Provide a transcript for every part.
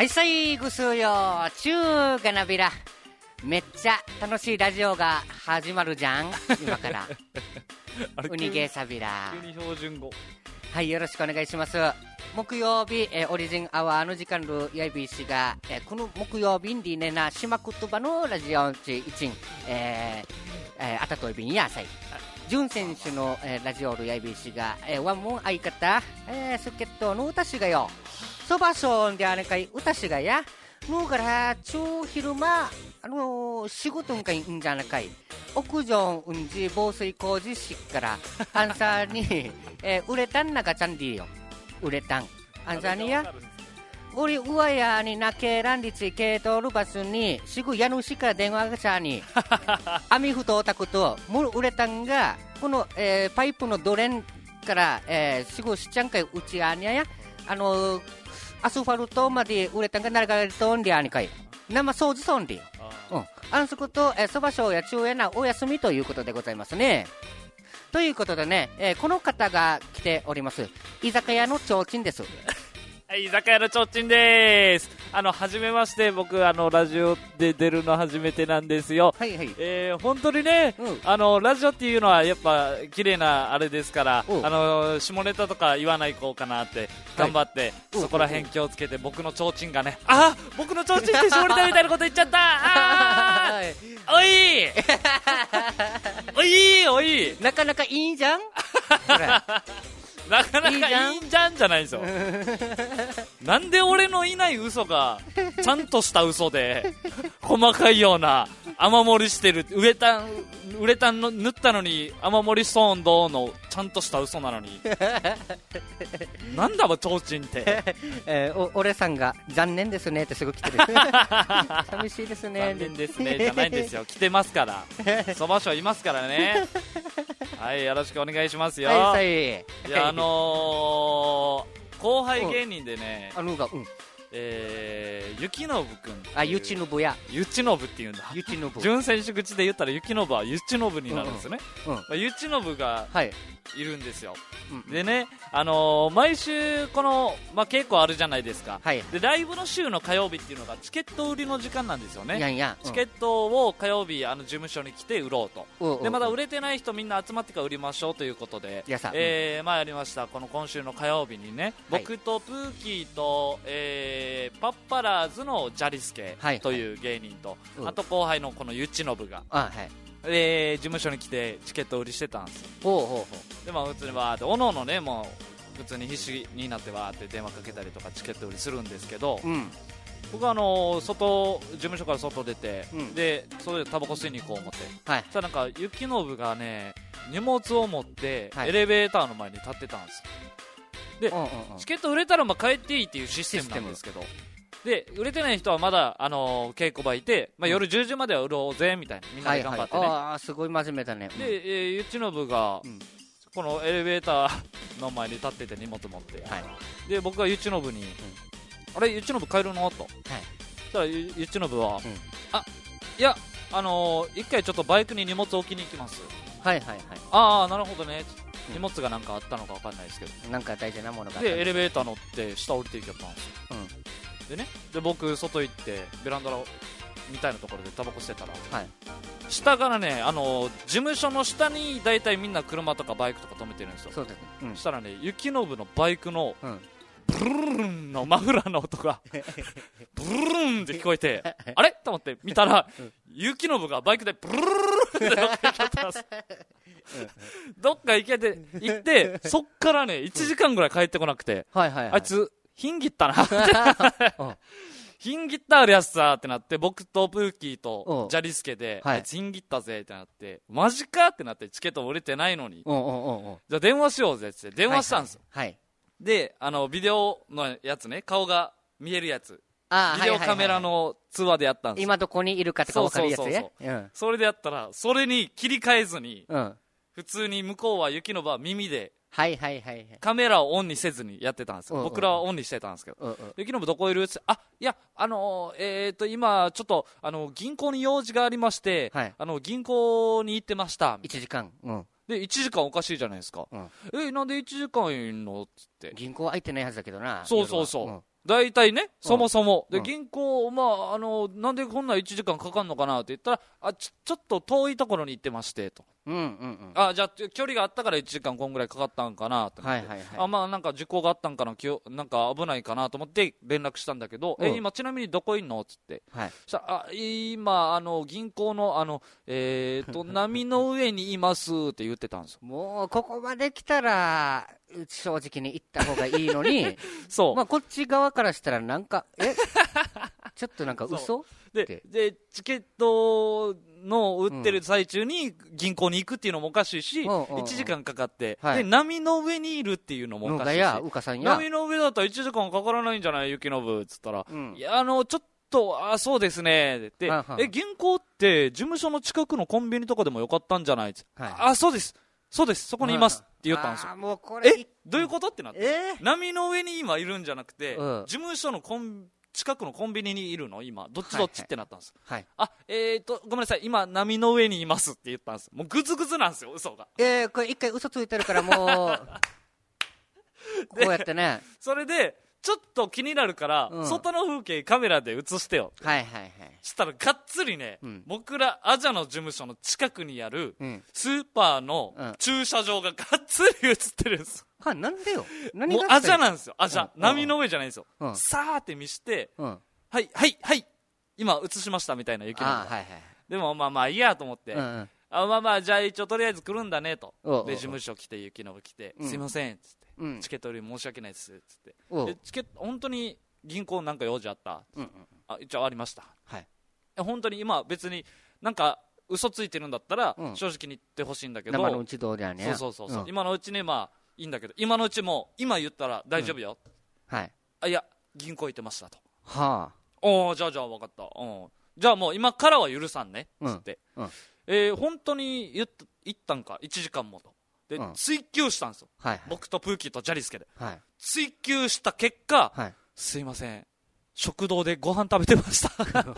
はいさいぐすよ中がなびらめっちゃ楽しいラジオが始まるじゃん今からウニゲーサビラ急に標準語。 はい、よろしくお願いします。木曜日、オリジンアワーの時間のやいびしが、この木曜日にねなしまくとばのラジオチ一あたといびんやさい潤選手の、ラジオのやいびしが、ワンモン相方、スケットの歌しがよそばそんであれかい歌しがやのから超昼間仕事んかいんじゃなかい屋上うんじ防水工事士からアンサーに、ウレタンなかちゃんでよウレタンアンサーにや우리우아야니なけらんりついけとるバスにしぐやぬしから電話がちゃに網ふとおたくともウレタンがこの、パイプのドレンから、しぐしちゃんかいうちあにゃやアスファルトまでウレタンが流れとんりゃにかい生掃除そんりあんそこと、そばしょうや中へなお休みということでございますね。ということでね、この方が来ております居酒屋のちょうちんです。 はい、居酒屋のちょうちんです。はじめまして、僕ラジオで出るの初めてなんですよ。 はいはい。 本当にね、ラジオっていうのはやっぱ綺麗なあれですから、下ネタとか言わないこうかなって頑張って、そこら辺気をつけて僕のちょうちんがね、僕のちょうちんって下ネタみたいなこと言っちゃった。おいおいおいなかなかいいじゃんなかなかいいんじゃんじゃないですよなんで俺のいない嘘がちゃんとした嘘で細かいような雨漏りしてるウレタンの塗ったのに雨漏りストーンどうのちゃんとした嘘なのになんだちょうちんって、 俺さんが残念ですねってすぐ来てる寂しいですね残念ですねじゃないんですよ来てますからそばしょいますからねはいよろしくお願いしますよ。 はい、 いや後輩芸人でね、ゆきのぶくんゆちのぶやゆちのぶっていうんだゆちのぶ純選手口で言ったらゆきのぶはゆちのぶになるんですよね、ゆちのぶがいるんですよ、でね、毎週この、稽古あるじゃないですか、でライブの週の火曜日っていうのがチケット売りの時間なんですよね。チケットを火曜日事務所に来て売ろうと、でまだ売れてない人みんな集まってから売りましょうということで、やりましたこの今週の火曜日にね、僕とプーキーと、パッパラーズのジャリスケという芸人と、あと後輩のこのゆちのぶが、事務所に来てチケット売りしてたんですよ。で普通にわーっておのおのねもう普通に必死になってわーって電話かけたりとかチケット売りするんですけど、僕は事務所から外出て、でそれでタバコ吸いに行こう思って、そしたらなんかゆきのぶがね荷物を持ってエレベーターの前に立ってたんですよ。で、チケット売れたら帰っていいっていうシステムなんですけど、で売れてない人はまだ稽古場いて、夜10時までは売ろうぜみたいな、みんなで頑張ってね、 すごい真面目だね。 で、ゆちのぶが、このエレベーターの前に立ってて荷物持って、で僕がゆちのぶに、あれゆちのぶ帰るのと、そしたらゆちのぶは、いや一回ちょっとバイクに荷物置きに行きます。なるほどね、荷物がなんかあったのか分かんないですけど、 なんか大事なものがあったでエレベーター乗って下降りていきゃったんですよ、でね、で僕外行ってベランダみたいなところでタバコしてたら、下からね事務所の下に大体みんな車とかバイクとか止めてるんですよ。そしたらねゆきのぶのバイクの、ブルルルンのマフラーの音がブルルルンって聞こえてあれと思って見たら、ゆきのぶがバイクでブルルルルンってどっか行けてます。どっか行ってそっからね1時間ぐらい帰ってこなくて、あいつヒンギったなってヒンギったあるやつさってなって、僕とプーキーとジャリスケであいつヒンギったぜってなって、マジかってなって、チケット売れてないのに、じゃあ電話しようぜって電話したんですよ。でビデオのやつね、顔が見えるやつ、ビデオカメラの通話でやったんですよ。 今どこにいるかとか分かるやつね。 それでやったらそれに切り替えずに、普通に向こうはゆきのぶは耳でカメラをオンにせずにやってたんですよ。僕らはオンにしてたんですけど、ゆきのぶどこいるって、いや今ちょっと銀行に用事がありまして、銀行に行ってました 1時間、 で1時間おかしいじゃないですか、なんで1時間いんのっつって、 銀行空いてないはずだけどな。 そう大体ね、そもそも。で、銀行、なんでこんな1時間かかんのかなって言ったら、ちょっと遠いところに行ってまして、と。じゃあ、距離があったから1時間こんぐらいかかったんかな、と思って。なんか事故があったんかな、なんか危ないかなと思って連絡したんだけど、今ちなみにどこいんのつって。そしたら、今、銀行の、波の上にいますって言ってたんですよ。 もう、ここまで来たら、正直に言った方がいいのに、 そう。 こっち側からしたらなんか、ちょっとなんか嘘で、チケットの売ってる最中に銀行に行くっていうのもおかしいし、1時間かかって、で、波の上にいるっていうのもおかしいし、波の上だったら1時間かからないんじゃない雪のぶっつったら、いや、ちょっと、そうですね。で、銀行って事務所の近くのコンビニとかでもよかったんじゃない？そうです。そうです。そこにいます。って言ったんですよ。 もうこれどういうことってなって。波の上に今いるんじゃなくて、事務所の近くのコンビニにいるの今。どっちってなったんです。ごめんなさい。今、波の上にいますって言ったんです。もうグズグズなんですよ、嘘が。 これ一回嘘ついてるからもう、こうやってね。 それで、ちょっと気になるから、外の風景カメラで映してよ。したらがっつりね、僕らアジャの事務所の近くにあるスーパーの駐車場ががっつり映ってるんです。 なんでよ。 もうアジャなんですよ、アジャ。波の上じゃないんですよ。さーって見して、はい、今映しましたみたいな雪の。でもまあいいやと思って。じゃあ一応とりあえず来るんだねと。で、事務所来て、雪の来て、すいません、つって。チケットより申し訳ないですっつってチケット本当に銀行なんか用事あった、一応ありました、本当に今別になんか嘘ついてるんだったら正直に言ってほしいんだけど、 生のうちどうだよね。 そう今のうちね、いいんだけど、今のうちも今言ったら大丈夫よ、いや銀行行ってましたと。じゃあ分かった、じゃあもう今からは許さんねっつって、本当に言ったんか1時間もとで、追求したんですよ、僕とプーキーとジャリスケで、追求した結果、すいません食堂でご飯食べてました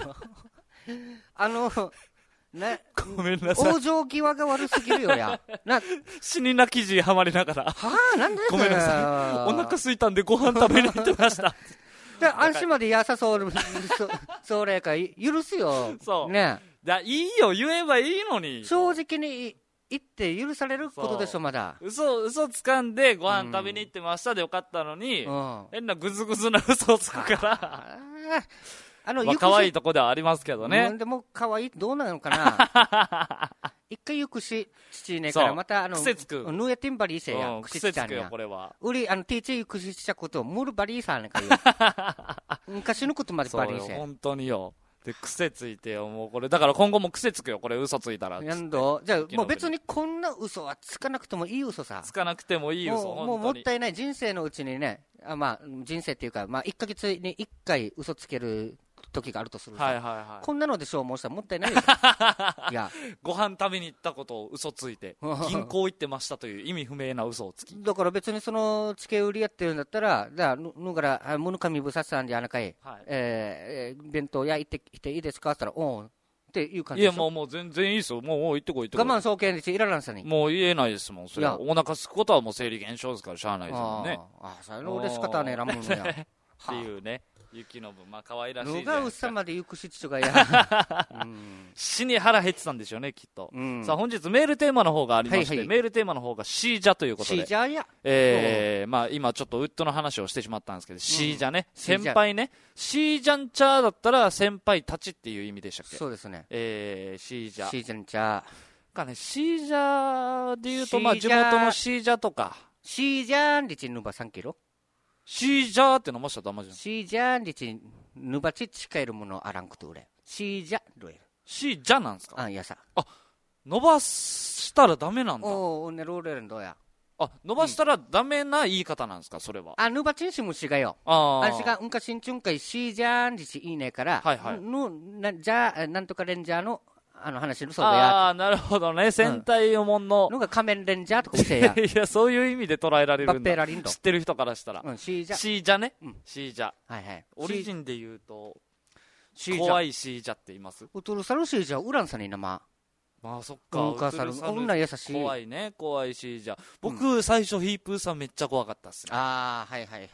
ね、 ごめんなさい、 往生際が悪すぎるよや死に泣き字はまりながらなんでごめんなさいお腹空いたんでご飯食べに行ってました安心まで優そうそれか許すよ、 そうね、 いいよ言えばいいのに、 正直に言って許されることでしょ。まだ嘘つかんでご飯食べに行ってましたでよかったのに、変なグズグズな嘘をつくから可愛いとこではありますけどね。 でも可愛いどうなのかな一回ゆくし父ねからまた癖つくぬえてんばりいせや癖つくよこれは。 うりティーチゆくししたことをむるばりいさねかよ昔のことまでばりいせ。 本当によ。で癖ついてよもうこれだから今後も癖つくよこれ嘘ついたら。 じゃあもう別にこんな嘘はつかなくてもいい嘘さ。 つかなくてもいい嘘。 もうもったいない人生のうちにね、人生っていうか1ヶ月に1回嘘つける時があるとするさ、こんなので消耗したらもったいないよいやご飯食べに行ったことを嘘ついて銀行行ってましたという意味不明な嘘をつきだから別にそのチケ売りやってるんだったらじゃあぬからむぬかみぶささんであなかい、弁当屋行ってきていいですかって言ったらおんっていう感じでしょ。 いやもう全然いいですよもう行ってこい行ってこい。 我慢総研率いららんさにもう言えないですもんそれは。お腹すくことはもう生理現象ですからしゃあないですもんね。 それの嬉しかったねラムのやっていうね雪のぶ可愛らしいじゃないですか。のがうさまで行くしちがや死に腹減ってたんでしょうねきっと、さあ本日メールテーマの方がありまして、メールテーマの方がシージャということで、 シージャや今ちょっとウッドの話をしてしまったんですけど、シージャね先輩ね、シージャンチャーだったら先輩たちっていう意味でしたっけ。 そうですね、 シージャシージャンチャーかね。シージャでいうと地元のシージャとかシージャンリチヌバ3キロシージャーって飲ましたらダメじゃん。 シージャンリチヌバチ近いるものあらんくと俺シージャロエルシージャなんですか。 いやさ伸ばしたらダメなんだ。 おねローレルンどうや伸ばしたらダメな言い方なんですかそれは。 ヌバチンシムシがよあしがうんかしんちゅんかいシージャンリチいいねからじゃあなんとかレンジャーの話のそうだや。 なるほどね。戦隊をもんの。 のが仮面レンジャーとか見せや。 いや、そういう意味で捉えられるんだ。 バッペラリンド。 知ってる人からしたら。 シージャ。 シージャね。シージャ。 はいはい。 オリジンで言うと、怖いシージャって言います。 ウトルサルシージャ、ウランさに生。 そっか。 ウトルサル。女優しい。 怖いね。怖いシージャ。僕、最初ヒープーさんめっちゃ怖かったっすね。 はいはいはい。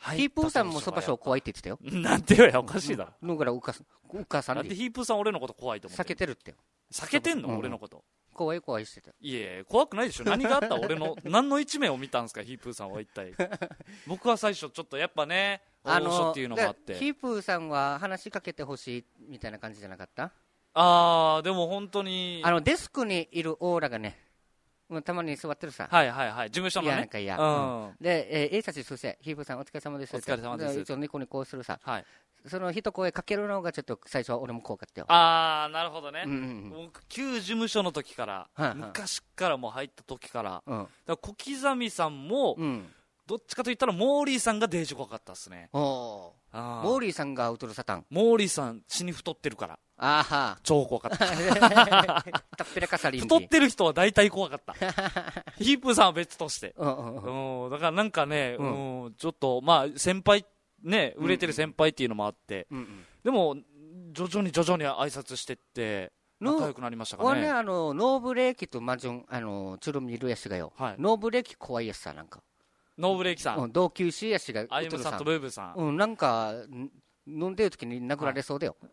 ヒープーさんもそばしょ怖いって言ってたよ。 なんてよや、おかしいだろ。 だからうかさんなんでヒープーさん俺のこと怖いと思って避けてるってよ。 避けてんの俺のこと。 怖い怖いしてた。 いえ、怖くないでしょ。何があった俺の、何の一面を見たんですか、ヒープーさんは一体。僕は最初ちょっとやっぱね、大御っていうのもあって。 ヒープーさんは話しかけてほしいみたいな感じじゃなかった？ でも本当に。 デスクにいるオーラがね、たまに座ってるさ。 はいはいはい。事務所のね。 なんかで、Aさちそして、ヒープーさんお疲れ様です。 お疲れ様です。 一応ニコニコするさ。 はい。 その一声かけるのがちょっと最初は俺も怖かったよ。 なるほどね。僕、旧事務所の時から、昔からもう入った時から、小刻みさんも、どっちかといったらモーリーさんがデージ怖かったっすね。 モーリーさんがウトロサタン。 モーリーさん死に太ってるから。超怖かった。 たっぺらかさりん太ってる人は大体怖かった。ヒープーさんは別として。だからなんかね、ちょっとまあ先輩ね、売れてる先輩っていうのもあって、でも徐々に挨拶してって仲良くなりましたかね。 俺ね、ノーブレーキとマジョンチュルミルやしがよ、ノーブレーキ怖いやつさ。なんかノーブレーキさん、 同級生やしがアイムさんとブーブーさん、 なんか飲んでる時に殴られそうだよ。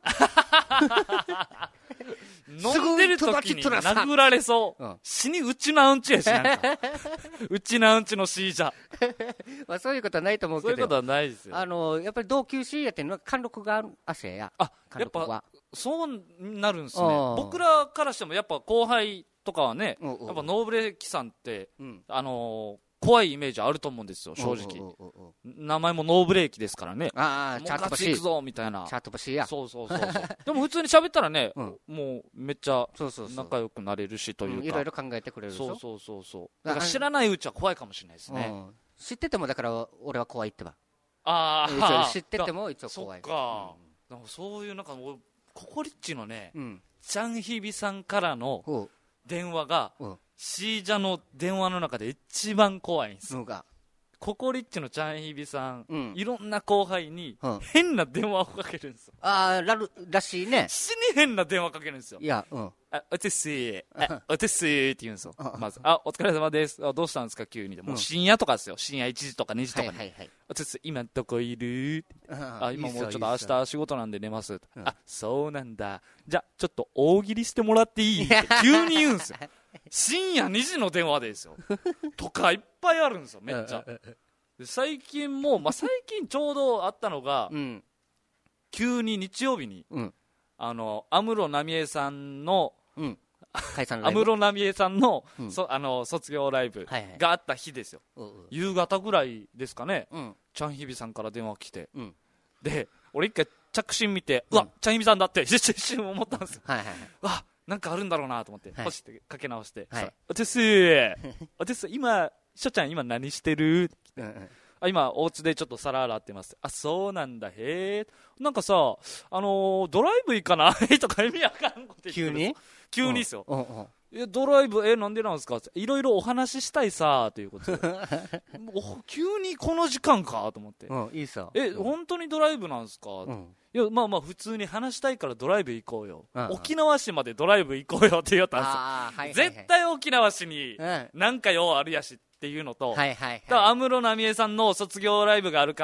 飲んでる時に殴られそう。死にうちなうんちやし、なんか。うちなうんちのシージャ。 まあそういうことはないと思うけど。 そういうことはないですよ。 やっぱり同級生やっていうのは貫禄がある汗や。 やっぱそうなるんですね。僕らからしてもやっぱ後輩とかはね、やっぱノーブレーキさんって、怖いイメージあると思うんですよ、正直。名前もノーブレーキですからね。 チャートバシ行くぞみたいな。 チャートバシや。 そう。でも普通に喋ったらね、もうめっちゃ仲良くなれるしというか。 いろいろ考えてくれるでしょ。 そう。だから知らないうちは怖いかもしれないですね。 知っててもだから俺は怖いってば。知ってても一応怖い。 そっか。そういうなんかココリッチのね、チャンヒビさんからの電話が、シージャの電話の中で一番怖いんですよ。ココリッチのチャンヒビさん、いろんな後輩に変な電話をかけるんですよ。 らしいね。 死に変な電話かけるんですよ。 いや、 おてっすー、って言うんですよ。まず、お疲れ様です。どうしたんですか急に。もう深夜とかですよ。深夜1時とか2時とかに。おてっす、今どこいる？今もうちょっと明日仕事なんで寝ます。そうなんだ。じゃあ、ちょっと大喜利してもらっていい？って急に言うんですよ。深夜2時の電話でですよ。とかいっぱいあるんですよ、めっちゃ。最近も、最近ちょうどあったのが、急に日曜日に、安室奈美恵さんの、安室奈美恵さんの、卒業ライブがあった日ですよ。夕方ぐらいですかね、チャンヒビさんから電話来て、で、俺一回着信見て、うわ、チャンヒビさんだって一瞬思ったんですよ。わ、なんかあるんだろうなと思って、ポチってかけ直して、おてす今、しょちゃん今何してる？今、お家でちょっと皿洗ってます。そうなんだ、へー。なんかさ、ドライブ行かないとか意味わかんこと言ってる。急にっすよ。ドライブ、なんでなんですか？いろいろお話ししたいさ、ということで。急にこの時間かと思って。 いいさ。 本当にドライブなんですか？いや、まあ普通に話したいからドライブ行こうよ。沖縄市までドライブ行こうよって言ったんですよ。絶対沖縄市になんか用あるやしっていうのと、安室奈美恵さんの卒業ライブがあるから、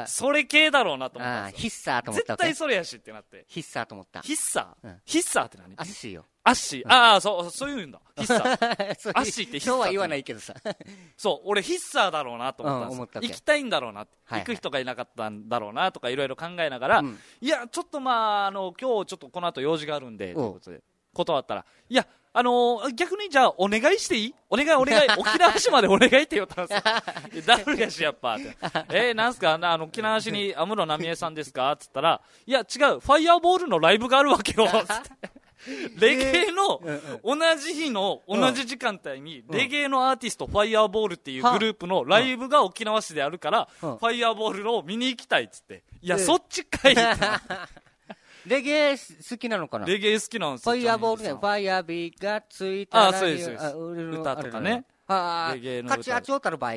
それ系だろうなと思ったんですよ。 ヒッサーと思った。 絶対それやしってなって。 ヒッサーと思った。 ヒッサーって何？ アッシーよ。 アッシー。そういうんだ。ヒッサー。アッシーってヒッサー。 今日は言わないけどさ。 そう、俺ヒッサーだろうなと思ったんですよ。行きたいんだろうな。行く人がいなかったんだろうなとかいろいろ考えながら、いや、ちょっと今日ちょっとこの後用事があるんで、ということで、断ったら、いや、逆にじゃあお願いしていい？お願い沖縄市までお願いって言ったんですよ。ダブルやしやっぱってなんすか沖縄市に安室奈美恵さんですかって言ったら、いや違う、ファイヤーボールのライブがあるわけよってレゲエの同じ日の同じ時間帯にレゲエのアーティストファイヤーボールっていうグループのライブが沖縄市であるからファイヤーボールを見に行きたいっつって、いやそっちかいってレゲエ好きなのかな？ レゲエ好きなんですよ。 ファイヤーボールね。ファイヤービーがついたら。 そうです。歌とかね。 レゲエの歌。勝ちあちおたる場合、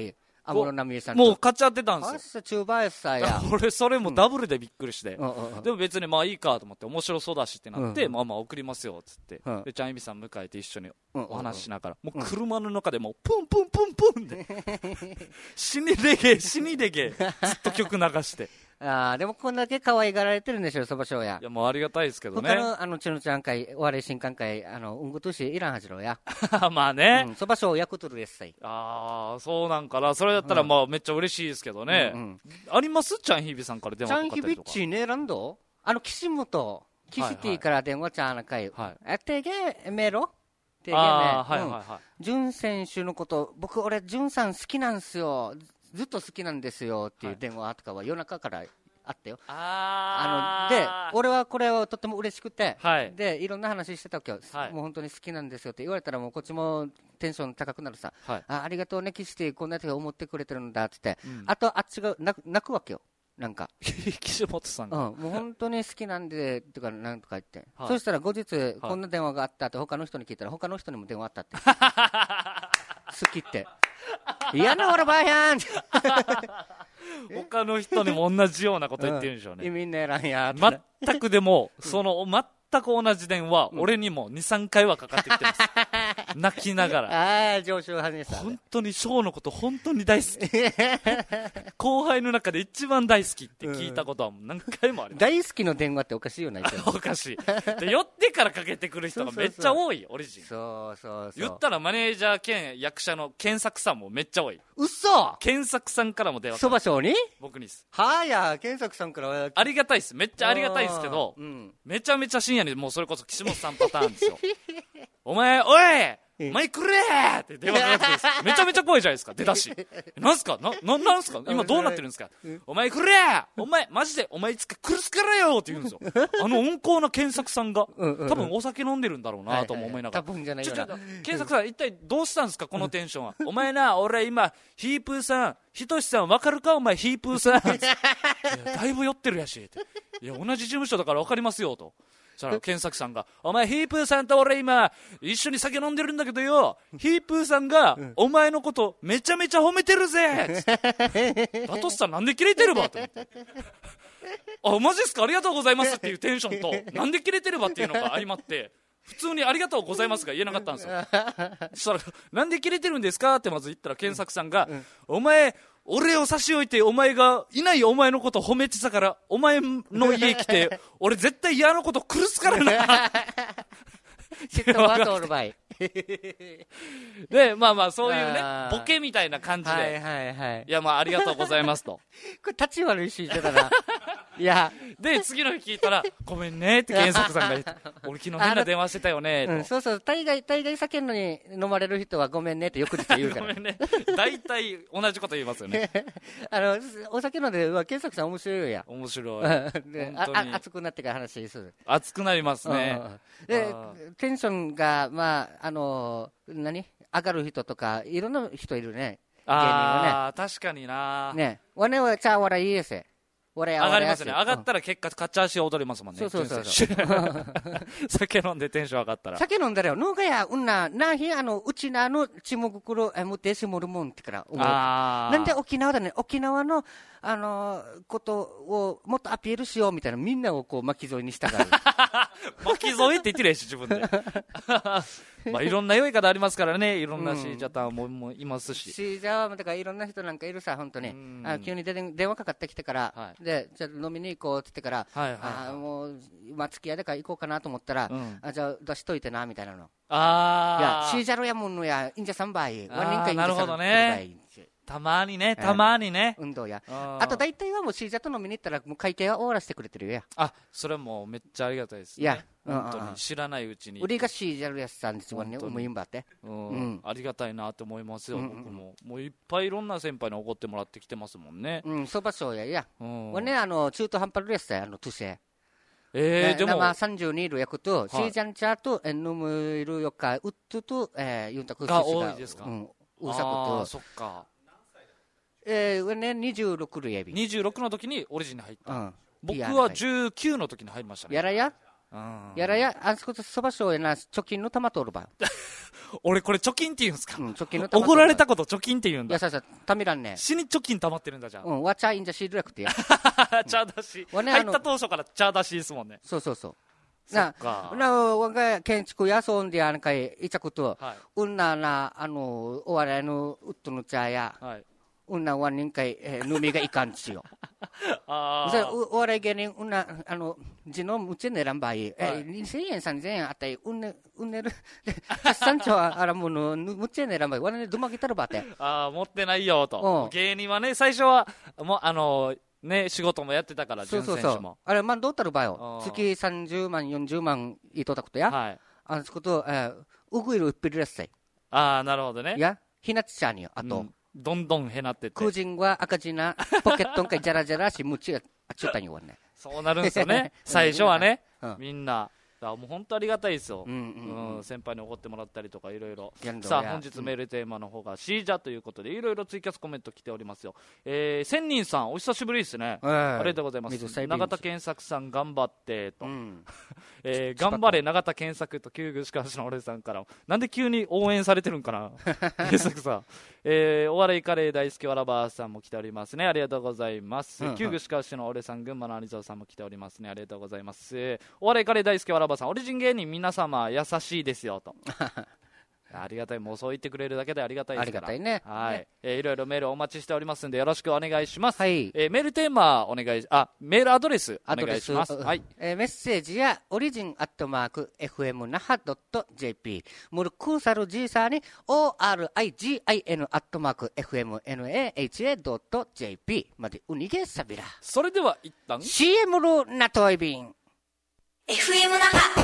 安室奈美恵さんもう勝っちゃってたんですよ。 中林さんや。 俺それもダブルでびっくりして、でも別にまあいいかと思って面白そうだしってなって、まあまあ送りますよっつって、でちゃんいびさん迎えて一緒にお話ししながら、もう車の中でもうプンプンプンプンで死にレゲエずっと曲流して。 でもこんだけ可愛がられてるんでしょ、そばしょうや。 いや、もうありがたいですけどね。 他のちのちゃん会、お笑い新歓会、うんことしいらんはじろや。 まあね。 そばしょうやくとるですさい。 そうなんかな。それだったらまあめっちゃ嬉しいですけどね。ありますちゃんひびさんから電話かかったりとか。 ちゃんひびっちねランド岸本、キシティから電話ちゃんな会。てげメロてげね。ジュン選手のこと、俺、ジュンさん好きなんすよ。ずっと好きなんですよっていう電話とかは夜中からあったよ。で、俺はこれをとっても嬉しくて、で、いろんな話してたわけよ。もう本当に好きなんですよって言われたら、もうこっちもテンション高くなるさ。ありがとうね、キシティ、こんなやつが思ってくれてるんだって。あと、あっちが泣くわけよ。なんか。 岸本さんが。 もう本当に好きなんで、とか、なんとか言って。そしたら後日、こんな電話があったって他の人に聞いたら、他の人にも電話あったって。好きって。嫌な俺ばやん他の人にも同じようなこと言ってるんでしょうね。 意味ねえらんや全くでも、全く同じ電話、俺にも2、3回はかかってきてます。泣きながら。 上昇はじめさん。 本当にショーのこと本当に大好き。後輩の中で一番大好きって聞いたことは何回もあります。 大好きの電話っておかしいよな、 おかしい。で、寄ってからかけてくる人がめっちゃ多い、オリジン。 そう言ったらマネージャー兼役者の検索さんもめっちゃ多い。 嘘検索さんからも電話。 そばしょうに僕にです。 検索さんからは。 ありがたいです。めっちゃありがたいですけど、めちゃめちゃ深夜にもうそれこそ岸本さんパターンですよ。お前マイクれーって電話かかってくるんです。めちゃめちゃ怖いじゃないですか、出だし。なんすかなんすか今どうなってるんですかお前くれーお前、マジでお前いつか苦しからよって言うんですよ。温厚な検索さんが、多分お酒飲んでるんだろうなとも思いながら。 多分じゃないよな。 検索さん、一体どうしたんですかこのテンションは。お前な、俺今、ヒープーさん、ひとしさんわかるかお前ヒープーさん。だいぶ酔ってるやし。いや、同じ事務所だからわかりますよと。そしたら検索さんがお前ヒープーさんと俺今一緒に酒飲んでるんだけどよ、ヒープーさんがお前のことめちゃめちゃ褒めてるぜだとしたらなんでキレてるばと思ってマジっすかありがとうございますっていうテンションとなんでキレてるばっていうのが相まって普通にありがとうございますが言えなかったんですよ。そしたらなんでキレてるんですかってまず言ったら検索さんが、お前俺を差し置いてお前がいないお前のこと褒めてたからお前の家来て俺絶対嫌なこと苦すからな知ってます俺ばいでまあまあそういうねボケみたいな感じで、いやまあありがとうございますとこれ立ち悪いし言ってたらいやで次の日聞いたらごめんねって検索さんが言って俺昨日変な電話してたよねと、 そうそう大概酒のに飲まれる人はごめんねってよく言うからごめんね大体同じこと言いますよねお酒飲んで検索さん面白いよや面白い熱くなってから話する熱くなりますね、 でテンションがまあ上がる人とかいろんな人いるね芸人はね確かになねわねはちゃわらいいですよ上がりますね。上がったら結果、カチャ足踊りますもんね。 そう酒飲んでテンション上がったら。 酒飲んだらよ、のがや、うちなのちもぐくろ、むてしもるもんってから思う。なんで沖縄だね、沖縄の、ことをもっとアピールしようみたいな、みんなをこう巻き添えにしたから。 巻き添えって言ってるやし、自分で。まあいろんな酔い方ありますからね、いろんなシージャタンもいますし。 シージャはだからいろんな人なんかいるさ、本当に。急に電話かかってきてから、で、じゃあ飲みに行こうって言ってから、もう、付き合いだから行こうかなと思ったら、じゃあ出しといてな、みたいなの。いや、シージャロやもんのや、インジャ3倍、ワン人かインジャ3倍。 たまにね、 運動や。あと大体はもうシージャと飲みに行ったら、もう会計は終わらせてくれてるよや。 それもめっちゃありがたいですね。 いや、 本当に知らないうちに。 売りがシージャルやさんですよね、思いんばって。 ありがたいなって思いますよ、僕も。もういっぱいいろんな先輩におごってもらってきてますもんね。 そばそうや。わね、中途半端ですよ、トゥセ。 でも。 32る役と、シージャンチャーと、飲むるよか、ウッドと、ユンタクが多いですか。 うさこと。 そっか。 26るやび。 26の時にオリジンに入った。僕は19の時に入りましたね。 やらややらや、あそこそばしょうやな、貯金の玉取るば。 俺これ貯金って言うんすか？ 貯金の玉。 怒られたこと貯金って言うんだ。 いや、さ、ためらんね。 死に貯金溜まってるんだじゃん。 わちゃいんじゃしるやくてや。 茶出し。入った当初から茶出しですもんね。 そう。わが建築やそんでいちゃくと、うんな、お笑いのウッドの茶や、うんなわ人会、ぬみがいかんちよ。お笑い芸人、字のむちねらんばい、2000円、3000円あったり、うんねる、三丁あらもの、むちねらんばい、われね、どまぎたるばて。 持ってないよと。芸人はね、最初は、もう、ね、仕事もやってたから、準選手も。 あれ、どうたるばよ。月30万、40万いとたことや。あそこと、うぐいるうっぴりらっさい。 なるほどね。 いや、ひなちちゃんによ、あと。 どんどんへなってて。 空人は赤字な、ポケットんかいじゃらじゃらし、むちがあっちゅうたんよね。 そうなるんですよね。最初はね、みんな。もう本当ありがたいですよ。先輩に怒ってもらったりとかいろいろ。さあ本日メールテーマの方がシージャということでいろいろツイキャスコメント来ておりますよ。千人さんお久しぶりですね。ありがとうございます。永田健作さん頑張ってと。頑張れ永田健作と旧具しかしの俺さんからなんで急に応援されてるんかな。健作さん。お笑いカレー大好きわらばさんも来ておりますね。ありがとうございます。旧具しかしの俺さん群馬の有沢さんも来ておりますね。ありがとうございます。お笑いカレー大好きわらばさんオリジン芸人皆様優しいですよと。ありがたい。もうそう言ってくれるだけでありがたいですから。 ありがたいね。 はい。いろいろメールお待ちしておりますんでよろしくお願いします。メールテーマお願いメールアドレスお願いします。はい。 メッセージやオリジン@fm 那覇 .jp ムルクーサルジーサーに origin @fmnaha.jp までうにげさびら。 それでは一旦 CM ルナトイビン FM 那覇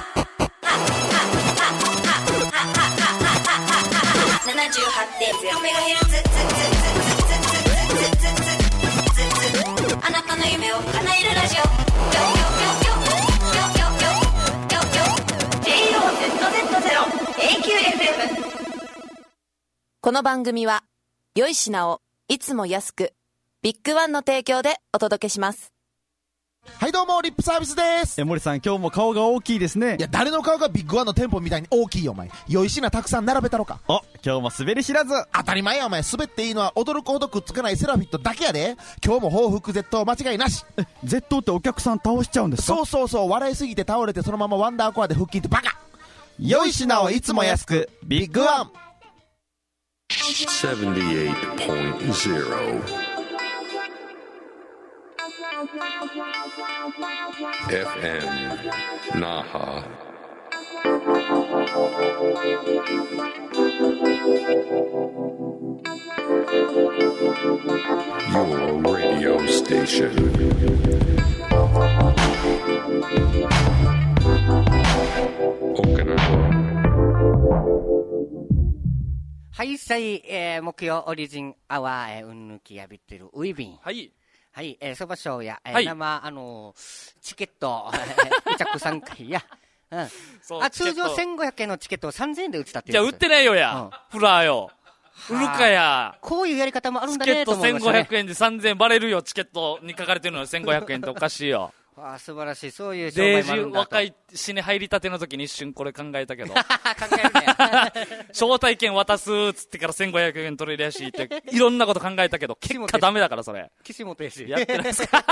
78.0MHz あなたの夢を叶えるラジオ JOZZ0AQFM この番組は良い品をいつも安くビッグワンの提供でお届けします。 はいどうもリップサービスです。 森さん今日も顔が大きいですね。 いや誰の顔がビッグワンの店舗みたいに大きいよお前。良い品たくさん並べたろか。 今日も滑り知らず。 当たり前やお前。滑っていいのは驚くほどくっつかないセラフィットだけやで。今日も報復絶倒間違いなし。 絶倒ってお客さん倒しちゃうんですか？ そう笑いすぎて倒れてそのままワンダーコアで腹筋ってバカ。 良い品をいつも安くビッグワン 78.0 FM Naha. Your radio station. Okinawa. はいさい、木曜オリジンアワー、うんぬきやびってるウイビン。 はい。 はい、そばしょうや、 はい、 生、チケット、委託3回や。通常1500円のチケットを3000円で売ってたっていう。 じゃあ売ってないよや。フラーよ。売るかや。 こういうやり方もあるんだねと思いましたね。 チケット1500円で3000円バレるよ。チケットに書かれてるのに1500円っておかしいよ。 素晴らしい。そういう商売もあるんだと。 若い死に入りたての時に一瞬これ考えたけど。 考えるね。 招待券渡すっつってから1500円取れるやしって、いろんなこと考えたけど、結果ダメだからそれ。 岸本やし。 やってないですか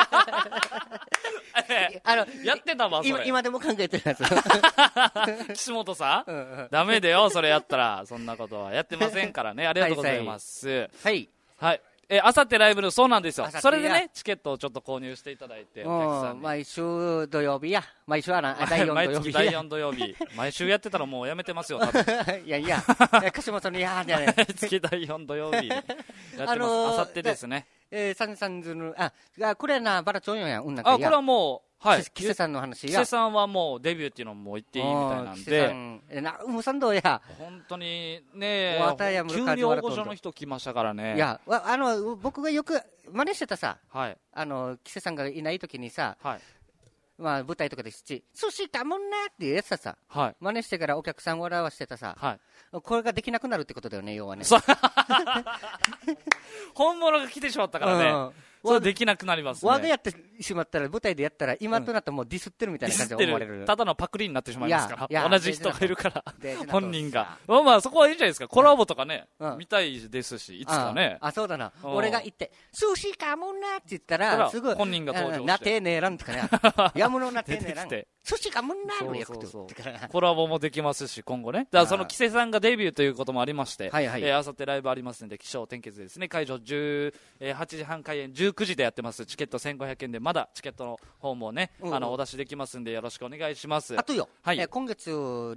やってたわ、それ。 今でも考えてるやつ。 岸本さんダメだよ、それやったら。そんなことは。やってませんからね。ありがとうございます。 はい。 はい。あさってライブの、そうなんですよ。それでね、チケットをちょっと購入していただいて、お客さんに。 毎週土曜日や。毎週はな、第4土曜日。 第4土曜日。毎週やってたらもうやめてますよ、多分。 いや、柏本にやーね。 月第4土曜日。やってます。あさってですね。 これな、バラチョンよや、うんなこれはもう、はい。 キセさんの話や。 キセさんはもうデビューっていうのも言っていいみたいなんで。 もうさんどうや。 本当にね、急に大御所の人来ましたからね。 いや、僕がよく真似してたさ、 はい。 キセさんがいない時にさ、 はい。 まあ舞台とかで寿司かもんなっていうやつさ、 はい。 真似してからお客さんを笑わしてたさ、 はい。 これができなくなるってことだよね、要はね。 本物が来てしまったからね。 それできなくなりますね。 我がやってしまったら、舞台でやったら、今となったらもうディスってるみたいな感じで思われる。 ただのパクリになってしまいますから。同じ人がいるから、本人が。 まあそこはいいんじゃないですか。コラボとかね、見たいですし、いつかね。 そうだな。俺が言って、寿司かもなって言ったら、すぐ、 本人が登場して。 なてねえらんとかね。やむのなてねえらん。寿司かもなの役と。 コラボもできますし、今後ね。だからそのキセさんがデビューということもありまして、あさってライブありますので、起承転結ですね。会場8時半開演、19時でやってます。チケット1500円で、まだチケットの方もね、お出しできますんで、よろしくお願いします。 あとよ、今月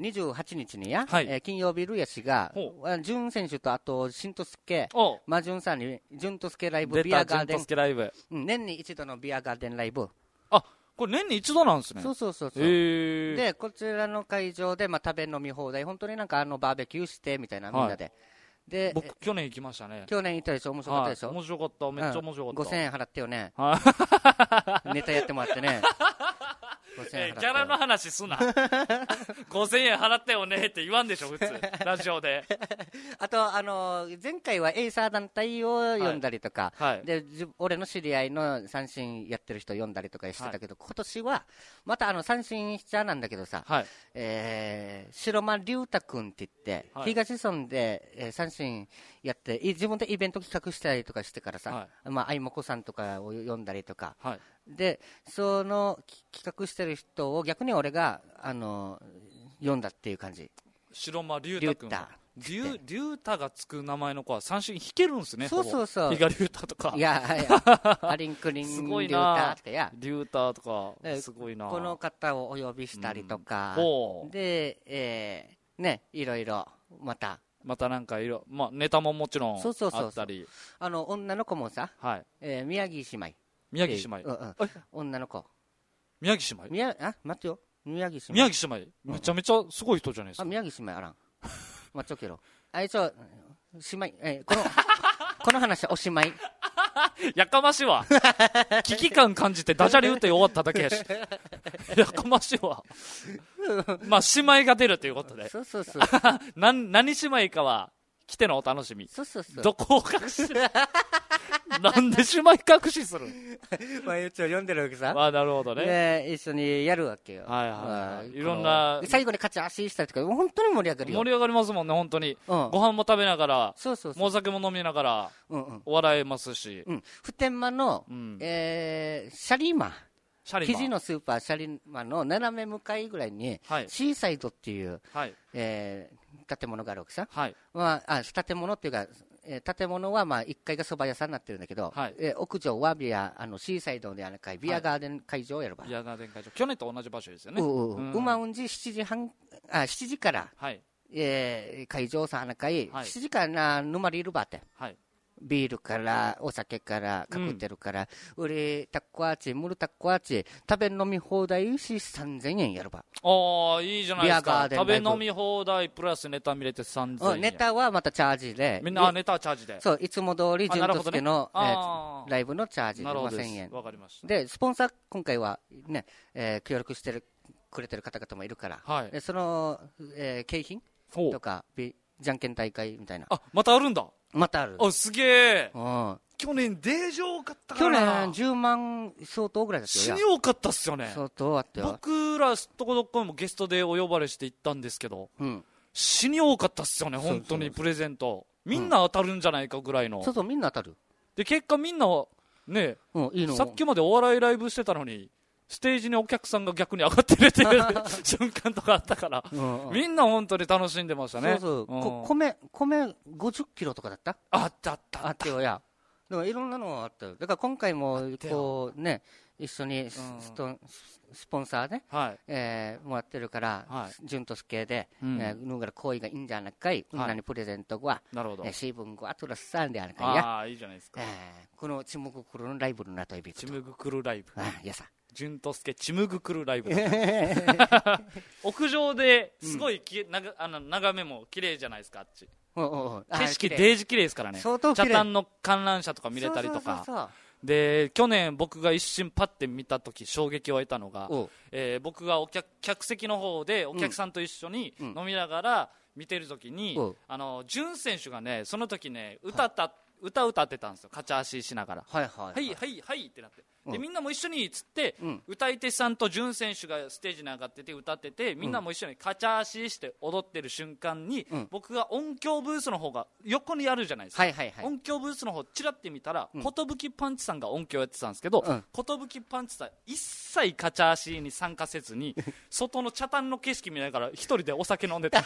28日に金曜日、ルヤ氏が、ジュン選手とあと、シントスケ、マジュンさんに、ジュントスケライブ、ビアガーデン、年に一度のビアガーデンライブ。 これ年に一度なんですね。 そう。で、こちらの会場で、食べ飲み放題、本当になんかバーベキューして、みたいな、みんなで。で、 僕、去年行きましたね。 去年行ったでしょ、面白かったでしょ。 面白かった、めっちゃ面白かった。 5000円払ってよね。ネタやってもらってね。 ギャラの話すな。5000円払ったよねって言わんでしょ、普通。ラジオで。 あと、前回はエイサー団体を読んだりとか、で、俺の知り合いの三振やってる人読んだりとかしてたけど、今年は、また三振しちゃなんだけどさ、白間龍太君って言って、東村で三振やって、自分でイベント企画したりとかしてからさ、相もこさんとかを読んだりとか、で、その企画してる人を逆に俺が読んだっていう感じ。 白間龍太君。龍太がつく名前の子は三振弾けるんですね。 そう。 比嘉龍太とか。 いや、アリンクリン龍太とかや。 龍太とか、すごいな。 この方をお呼びしたりとか、で、いろいろ、またなんかネタももちろんあったり。 女の子もさ、宮城姉妹。 宮城姉妹。 女の子。 宮城姉妹。 待ってよ。宮城姉妹。 宮城姉妹。めちゃめちゃすごい人じゃないですか。 宮城姉妹あらん。待っちょけろ。姉妹、この話おしまい。 やかましいわ。危機感感じてダジャレ打って終わっただけやし。やかましいわ。姉妹が出るということで。 そう。 何姉妹かは来てのお楽しみ。 そう。 どこを隠しなんで姉妹隠しする一応読んでるわけさ。 なるほどね。 一緒にやるわけよ。 いろんな。 最後に勝ち足したりとか、本当に盛り上がるよ。 盛り上がりますもんね、本当に。ご飯も食べながら、お酒も飲みながら、笑えますし。 普天間の、シャリーマ。生地のスーパーシャリマの斜め向かいぐらいに、シーサイドっていう、建物があるわけさ。建物っていうか、建物は1階が蕎麦屋さんになってるんだけど、屋上はシーサイドでビアガーデン会場をやるば。 ビアガーデン会場。去年と同じ場所ですよね。 馬運時7時から、会場さ7回、7時から沼にいるばって。ビールからお酒からカクテルから、タッコアーチ、ムルタッコアーチ、食べ飲み放題し3000円やるば。 いいじゃないですか。食べ飲み放題プラスネタ見れて3000円。 ネタはまたチャージで。 みんなネタはチャージで。 そう、いつも通り、純とすけのライブのチャージで1000円。 わかりました。 で、スポンサー、今回はね、協力してくれてる方々もいるから、その景品とか、じゃんけん大会みたいな。 またあるんだ。 またある。 すげえ。去年デージ多かったからな。 去年10万相当ぐらいだったよ。 死に多かったっすよね。 相当あったよ。 僕らすっとこどっこいもゲストでお呼ばれして行ったんですけど、死に多かったっすよね、本当にプレゼント。みんな当たるんじゃないかぐらいの。 そう、みんな当たる。 で、結果みんなね、さっきまでお笑いライブしてたのに、ステージにお客さんが逆に上がってるっていう瞬間とかあったから、みんな本当に楽しんでましたね。 米50キロとかだった？ あったよや。でもいろんなのあったよ。だから今回もこうね、一緒にスポンサーね、もらってるから、純とすけで、ぬがら行為がいいんじゃなかい、女にプレゼントは、シーブンゴアトラスさんであるかや。 いいじゃないですか。 このチムグクルのライブのなといびくと。 チムグクルライブ。 やさ。 純とすけチムグクルライブ。屋上ですごい眺めも綺麗じゃないですか、あっち。景色デージ綺麗ですからね。北谷の観覧車とか見れたりとか。で、去年僕が一瞬パッて見た時衝撃を得たのが、僕が客席の方でお客さんと一緒に飲みながら見てる時に、潤選手がね、その時ね、歌歌歌ってたんですよ、カチャーシーしながら、 はいはいはいはいはいってなって、でみんなも一緒にっつって、歌い手さんと潤選手がステージに上がってて歌ってて、みんなも一緒にカチャーシーして踊ってる瞬間に、僕が音響ブースの方が横にあるじゃないですか、音響ブースの方チラって見たら、寿パンチさんが音響やってたんですけど、寿パンチさん一切カチャーシーに参加せずに外の茶炭の景色見ながら一人でお酒飲んでた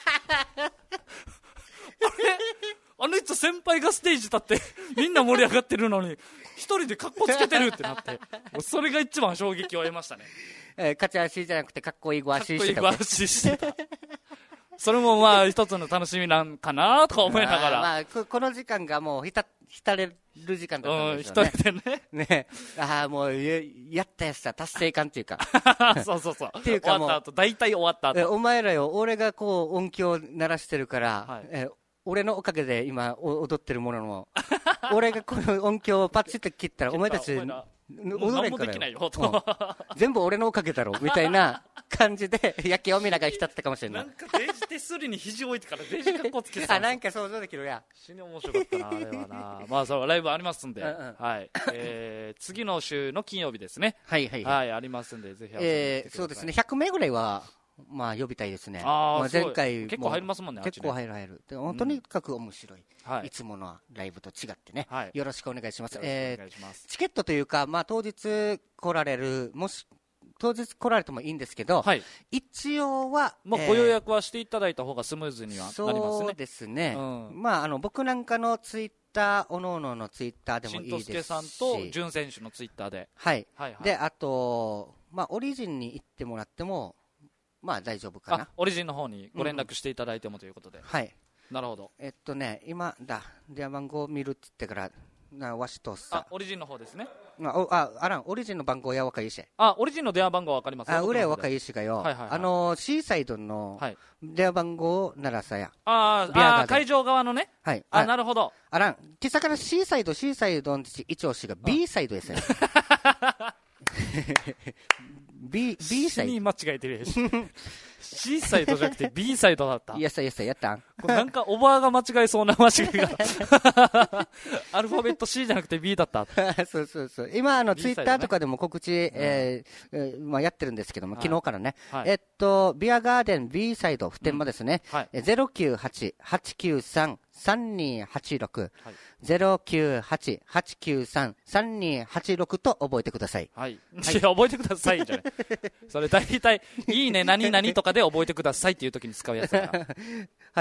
あの人先輩がステージ立ってみんな盛り上がってるのに一人でカッコつけてるってなってそれが一番衝撃を得ましたね。 カチャーシーじゃなくてかっこいいご足してた。 かっこいいご足してたそれもまあ一つの楽しみなんかなとか思いながら、 まあ、この時間がもう浸れる時間だったんですよね。 一人でね。もうやったやつだ、達成感っていうかそうそうそう、 っていうかもう終わった後、大体終わった後、 お前らよ、俺がこう音響鳴らしてるから、俺のおかげで今踊ってるものも俺がこの音響をパチッと切ったらお前たち踊れんからよ、全部俺のおかげだろみたいな感じで夜景を見ながら浸ってたかもしれない。 なんかデージ手すりに肘置いてからデージ格好つけてたなんか想像できるや。 死に面白かったなあれはなまあそうライブありますんで、はい、次の週の金曜日ですね、はいありますんでぜひそうですね、100名ぐらいはまあ呼びたいですね。前回結構入りますもんね。 結構入る。でもとにかく面白い。いつものライブと違ってね。よろしくお願いします。チケットというかまあ当日来られる、もし当日来られてもいいんですけど、一応はもうご予約はしていただいた方がスムーズにはなりますね。 そうですね。まあ僕なんかのツイッター、おのおののツイッターでもいいですし、 新藤助さんと潤選手のツイッターで、 であとまあオリジンに行ってもらってもまあ大丈夫かな。 オリジンの方にご連絡していただいてもということで。なるほど。 今電話番号を見るって言ってからわしとさ。 オリジンの方ですね。 オリジンの番号やわかいし。 オリジンの電話番号わかります。 俺わかいしがよ。シーサイドの電話番号を鳴らさや。 会場側のね。なるほど。 今朝からシーサイドの一押しが B サイドですね。B サイド。 間違えてるやし。C サイドじゃなくて B サイドだった。 やったん。 なんかおばあが間違えそうな間違いが。アルファベット C じゃなくて B だった。 そう。今ツイッターとかでも告知まあやってるんですけども、昨日からね。ビアガーデン B サイド普天間ですね。098-893-3286。098-893-3286と覚えてください。 覚えてくださいじゃない。それ大体いいね何々とかで覚えてくださいっていう時に使うやつだから。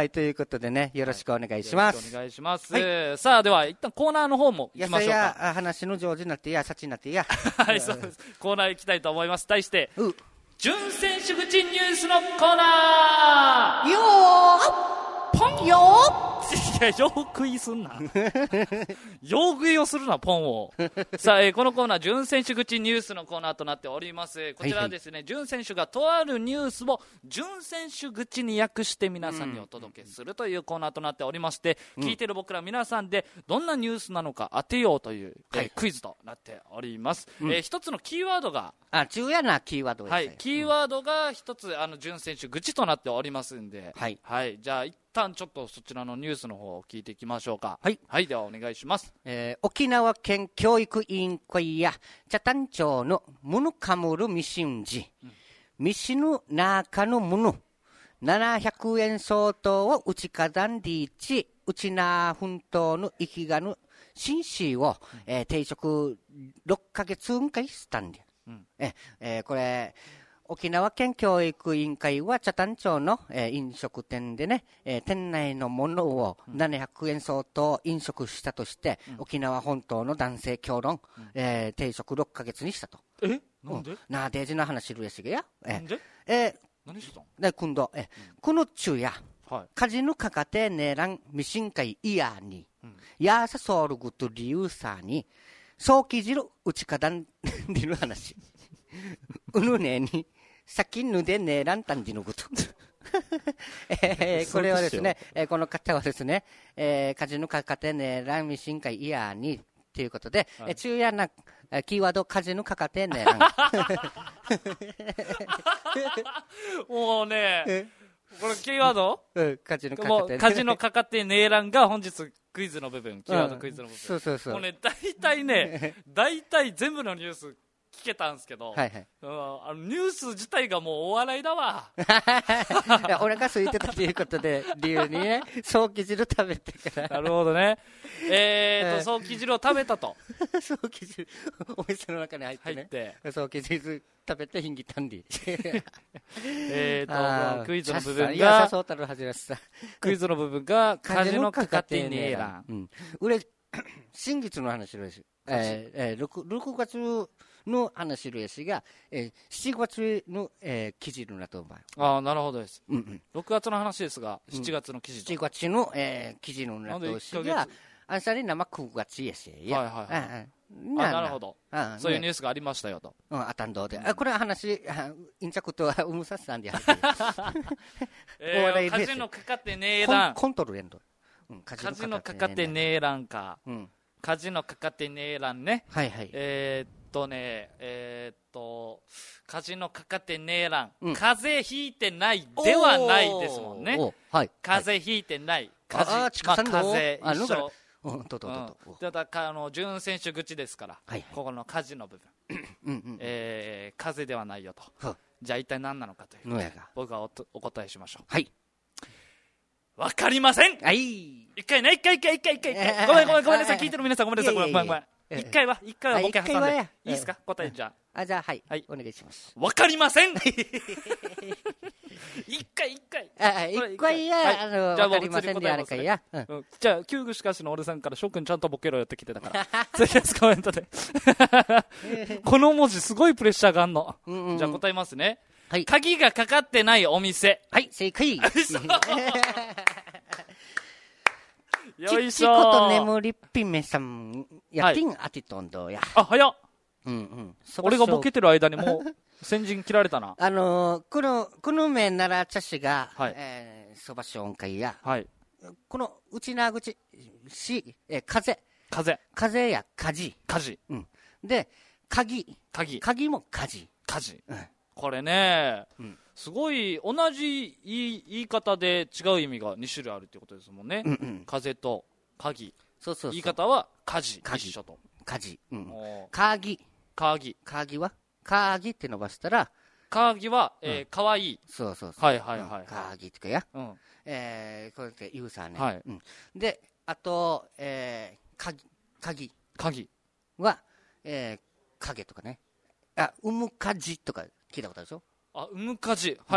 ということでね、よろしくお願いします。 お願いします。さあでは一旦コーナーの方も行きましょうか。 話の上手になってサチになってそうです。コーナー行きたいと思います。題して純選手口ニュースのコーナー。 よーポンよー。いや、よー食いすんな。よー食いをするな、ポンを。さあ、このコーナー、純選手口ニュースのコーナーとなっております。こちらはですね、純選手がとあるニュースを純選手口に訳して皆さんにお届けするというコーナーとなっておりまして、聞いてる僕ら皆さんでどんなニュースなのか当てようという、クイズとなっております。一つのキーワードが、 重要なキーワードですね。 キーワードが一つ、純選手口となっておりますんで、じゃあ、一旦ちょっとそちらのニュースの方を聞いていきましょうか。ではお願いします。 沖縄県教育委員会や北谷町のムヌカムルミシンジ、ミシヌナーカヌムヌ700円相当を内火山リーチ内ナー奮闘の生きがぬ紳士を、定職6ヶ月運会したんで、これ沖縄県教育委員会は北谷町の、飲食店でね、店内のものを700円相当飲食したとして、沖縄本島の男性教論、定職6ヶ月にしたと。 なんで？ なあ、デージの話するやしがや。 なんで？何したん？ で、今度、この中や、カジヌカカテネランミシン会イヤーに、ヤーサソールグトリユーサーに、早期汁内かだんでる話。うぬねに、先ぬでねらんたんじのこと。これはですね、この方はですね、カジヌカカテネランミシン会イヤーに、ということで、中夜なキーワードカジヌカカテネラン。 もうね、 これキーワード、 カジノかかってカジノかかってねえらんが本日クイズの部分、キーワードクイズの部分。 そうそうそう。 もうね、大体全部のニュース聞けたんですけど、はいはい、ニュース自体がもうお笑いだわ。 お腹空いてたということで、理由にね、ソーキ汁食べてから。 なるほどね。ソーキ汁を食べたと。 ソーキ汁、お店の中に入ってね。ソーキ汁食べて、ヒンギタンリ。 クイズの部分が、 クイズの部分が、カジノかかってねえらん。真実の話です。6月の話ですが、7月の、記事になっております。 ああ、なるほどです。6月の話ですが、7月の記事。 7月の、記事になっておりますが、朝に生9月やし。 なるほど。そういうニュースがありましたよと。 あたんどうで。これは話、インチャクとはうむささんでやる。 カジノかかってねえらん。 コントロールエンド。 カジノかかってねえらんか。カジノかかってねえらんね。 はいはい。 カジノかかってねえらん。風邪ひいてないではないですもんね。風邪ひいてない。風邪一緒。ただ準選手口ですから、ここのカジの部分、風邪ではないよと。じゃあ一体何なのかというのを僕がお答えしましょう。 はい。 わかりません。一回ね、一回。ごめんなさい、聞いてる皆さんごめんなさい、ごめん。一回はもう一回挟んで。いいですか、答えじゃあ。じゃあ、はい。お願いします。 わかりません。一回。 わかりませんであれかいや。 じゃあ、旧具しかしの俺さんから翔くんちゃんとボケろよって来てたから。ツイキャスコメントで。この文字すごいプレッシャーがあんの。じゃあ答えますね。鍵がかかってないお店。 はい、正解。 よいしょ。 ちちこと眠りっぴめさん、やってんあてとんどや。 あ、早っ。俺がボケてる間にもう先陣切られたな。 このめなら茶師が、そばし音階や、この内な口し、風や火事。で、鍵も火事。 これね、すごい同じ言い方で違う意味が2種類あるってことですもんね。風と鍵。言い方は火事。一緒と。 鍵は鍵って伸ばしたら、 鍵は、かわいい。 そう。 鍵ってかや。こうやって言うさね。で、あと、鍵は、影とかね。むかじとか聞いたことあるでしょ。 むかじ。はい。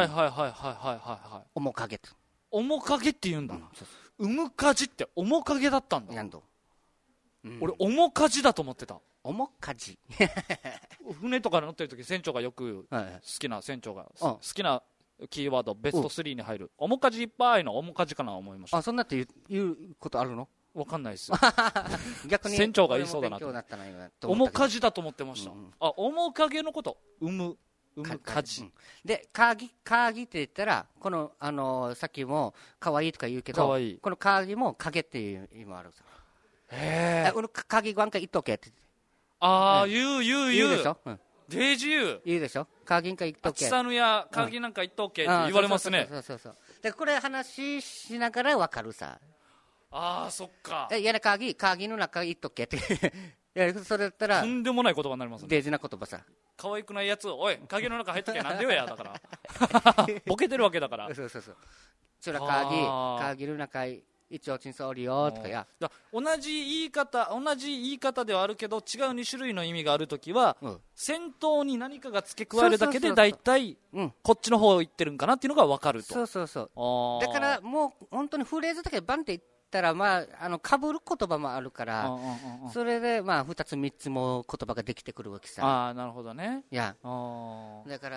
面影と。 面影って言うんだ。むかじって面影だったんだ。俺、面かじだと思ってた。 面かじ。 船とか乗ってるとき、船長がよく好きなキーワード、ベスト3に入る。面かじいっぱいの面かじかなと思いました。 そんなって言うことあるの？ わかんないです。 逆に船長が言いそうだなと。面かじだと思ってました。面影のこと、むかじ。 で、鍵って言ったら、この、さっきも、かわいいとか言うけど、この鍵も影っていう意味もあるさ。鍵ごんか言っとけって。 言うでしょ。 デージ言うでしょ。鍵なんか言っとけ。 あちさぬや鍵なんか言っとけって言われますね。 そう。で、これ話しながらわかるさ。 そっか。 鍵の中言っとけって。それだったら。 とんでもない言葉になりますね。 デージな言葉さ。 可愛くないやつ、おい、鍵の中入っとけなんでよや、だから。ボケてるわけだから。 そう。そら鍵の中一応チンソーリよとかや。 同じ言い方ではあるけど、違う2種類の意味があるときは、先頭に何かが付け加えるだけで、大体、こっちの方行ってるんかなっていうのが分かると。 そう。だから、もう、本当にフレーズだけバンって言ったら、かぶる言葉もあるから、それで、2つ3つも言葉ができてくるわけさ。 なるほどね。 だから、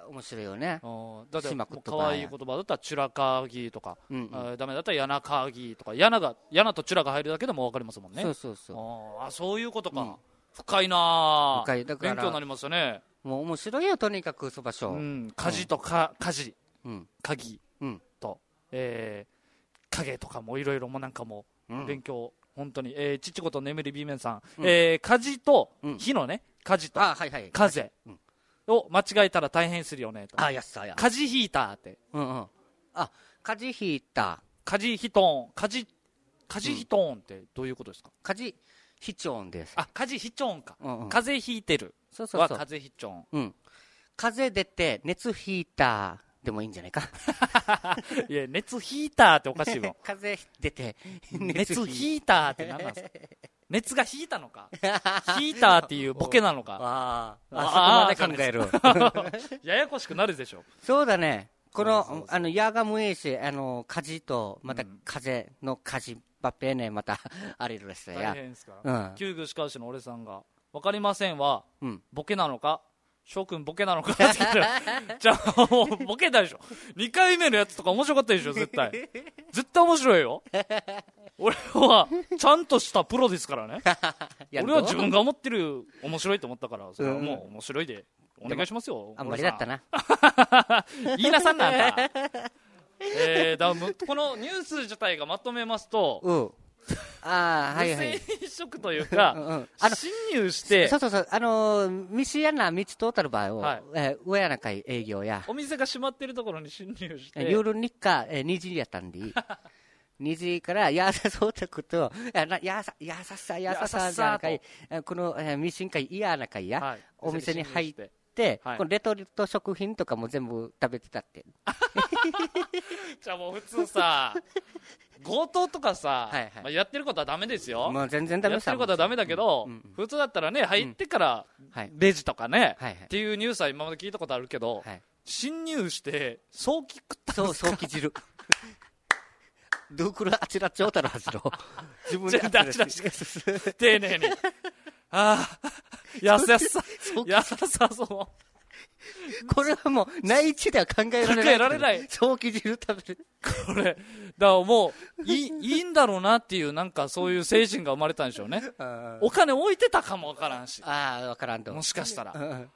面白いよね。 だって、かわいい言葉だったら、チュラカギとか、ダメだったら、ヤナカギとか、ヤナとチュラが入るだけでも分かりますもんね。 そう。 そういうことか。深いなぁ。勉強になりますよね。 もう面白いよ、とにかくそばしょ。 鍵とか、鍵と、影とかもいろいろもなんかも勉強、本当に、父子と眠り B 面さん、火と火のね、火と風を間違えたら大変するよねと。 やっさや。 火事ヒーターってあ、風邪ひいた。 風邪ひとん。風邪ひとんってどういうことですか？ 風邪ひちょんです。 あ、風邪ひちょんか。 うんうん、 風邪ひいてる。 そうそうそう。 風邪ひちょん。 うん。風邪出て、熱ひいた。でもいいんじゃないか。 いや、熱ヒーターっておかしいもん。 風邪出て、 熱ヒーターって何なんですか？熱が引いたのかヒーターっていうボケなのかそこまで考える。 ややこしくなるでしょ。 そうだね。この、やがむえし、火事と、また風の火事ばっぺね、また、あれですや。大変ですか？旧具しかしの俺さんが、わかりませんは、ボケなのか翔くんボケなのかって言ったら、じゃあもうボケたでしょ。2回目のやつとか面白かったでしょ、絶対。絶対面白いよ。俺は、ちゃんとしたプロですからね。俺は自分が思ってる面白いと思ったから、それはもう面白いで、お願いしますよ。 あんまりだったな。 言いなさんな、あんた。このニュース自体がまとめますと、無銭飲食というか、侵入して、 そうそうそう、道やな道通ったる場合を、上やなかい営業や、 お店が閉まってるところに侵入して、 夜日か2時やったんで、2時からやさそうとくと、やささじゃなかい、このミシンかい嫌なかいや、お店に入って、このレトルト食品とかも全部食べてたって。 じゃあもう普通さ、強盗とかさ、やってることはダメですよ。 もう全然ダメです。 やってることはダメだけど、普通だったらね、入ってからレジとかね、っていうニュースは今まで聞いたことあるけど、侵入して早期食ったんですか？ そう、早期汁。どこらあちらちょうたらはずろ。 自分であちらし丁寧に。ああ、やさそう。 これはもう内地では考えられない。早期汁食べる。 これ、だからもういいんだろうなっていうなんかそういう精神が生まれたんでしょうね。お金置いてたかもわからんし。 わからんと。 もしかしたら。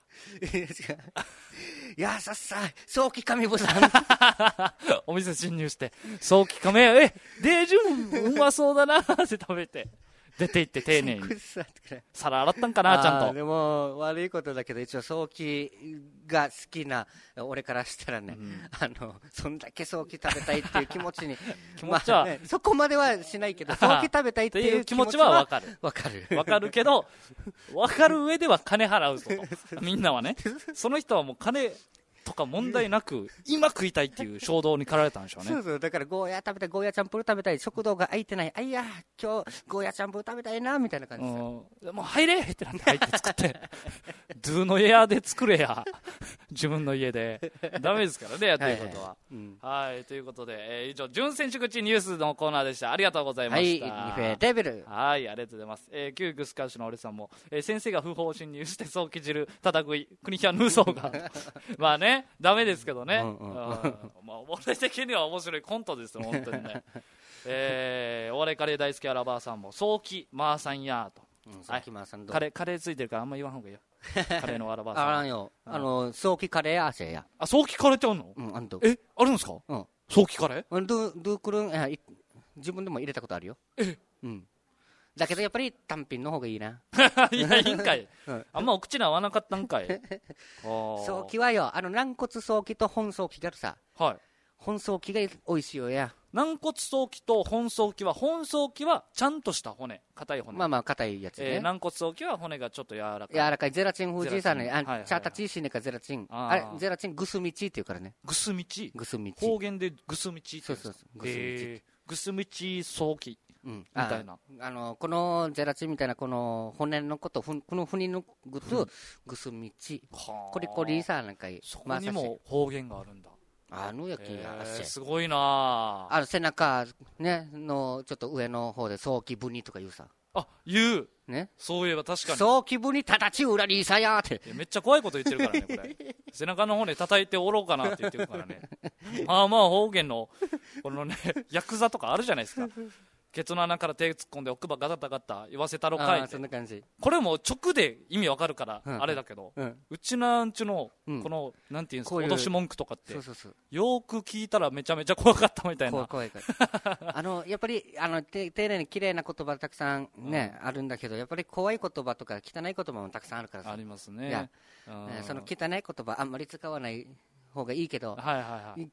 やささ早期亀ぶさん。 お店侵入して早期亀デージュンうまそうだなって食べて。出て行って丁寧に皿洗ったんかな、ちゃんと。 でも悪いことだけど一応早期が好きな俺からしたらね、そんだけ早期食べたいっていう気持ちにそこまではしないけど早期食べたいっていう気持ちはわかるけど、分かる上では金払うぞとみんなはね。その人はもう金とか問題なく今食いたいっていう衝動に駆られたんでしょうね。 そうだからゴーヤ食べたい、ゴーヤチャンプル食べたい、食堂が空いてない、あいや今日ゴーヤチャンプル食べたいなみたいな感じでもう入れってなって入って作ってドゥのエアで作れや自分の家でダメですからね、やってることは。はい、ということで、以上純選手口ニュースのコーナーでした。ありがとうございました。 はい、ニフェレベル。 はい、ありがとうございます。旧グスカッシュの俺さんも、先生が不法侵入して早期汁ただ食い国キャンヌーソーがまあねダメですけどね。まあ俺的には面白いコントですよ本当にね。お笑いカレー大好きアラバーさんも早期マーさんやと。カレーついてるからあんま言わんほうがいいよ。カレーのアラバーさん。 あらんよ。早期カレー汗や。 あ、早期カレーってあるの？あるんですか？早期カレー？ ドゥクルン自分でも入れたことあるよ。だけどやっぱり単品の方がいいな。 いや、いいんかい。あんまお口に合わなかったんかい。 早期はよ、軟骨早期と本早期があるさ。本早期が美味しいよや。 軟骨早期と本早期はちゃんとした骨、硬い骨。 まあ硬いやつね。 軟骨早期は骨がちょっと柔らかい。 柔らかい。ゼラチン風じいさんね。チャータチーシーねかゼラチン。あれ、ゼラチングスミチって言うからね。 グスミチ？ グスミチ。 方言でグスミチ。 そう。グスミチ。 グスミチ早期。みたいな。 このゼラチンみたいなこの骨のこと、この骨のぐとグスミチ。コリコリさなんかい。 そこにも方言があるんだ。 やきやすごいな。 背中ねのちょっと上の方で早期分にとか言うさ。 言うね。 そういえば確かに。 早期分にたたち裏にいさやって。 めっちゃ怖いこと言ってるからねこれ。背中の方で叩いておろうかなって言ってるからね。まあ方言のこのねヤクザとかあるじゃないですか。ケツの穴から手突っ込んで奥歯ガタガタ言わせたろかいって。 そんな感じ。 これも直で意味わかるからあれだけど、うちなんちゅのこのなんていうんですか、脅し文句とかってよーく聞いたらめちゃめちゃ怖かったみたいな。 怖いやっぱり丁寧に綺麗な言葉たくさんねあるんだけど、やっぱり怖い言葉とか汚い言葉もたくさんあるからさ。 ありますね。 その汚い言葉あんまり使わない方がいいけど、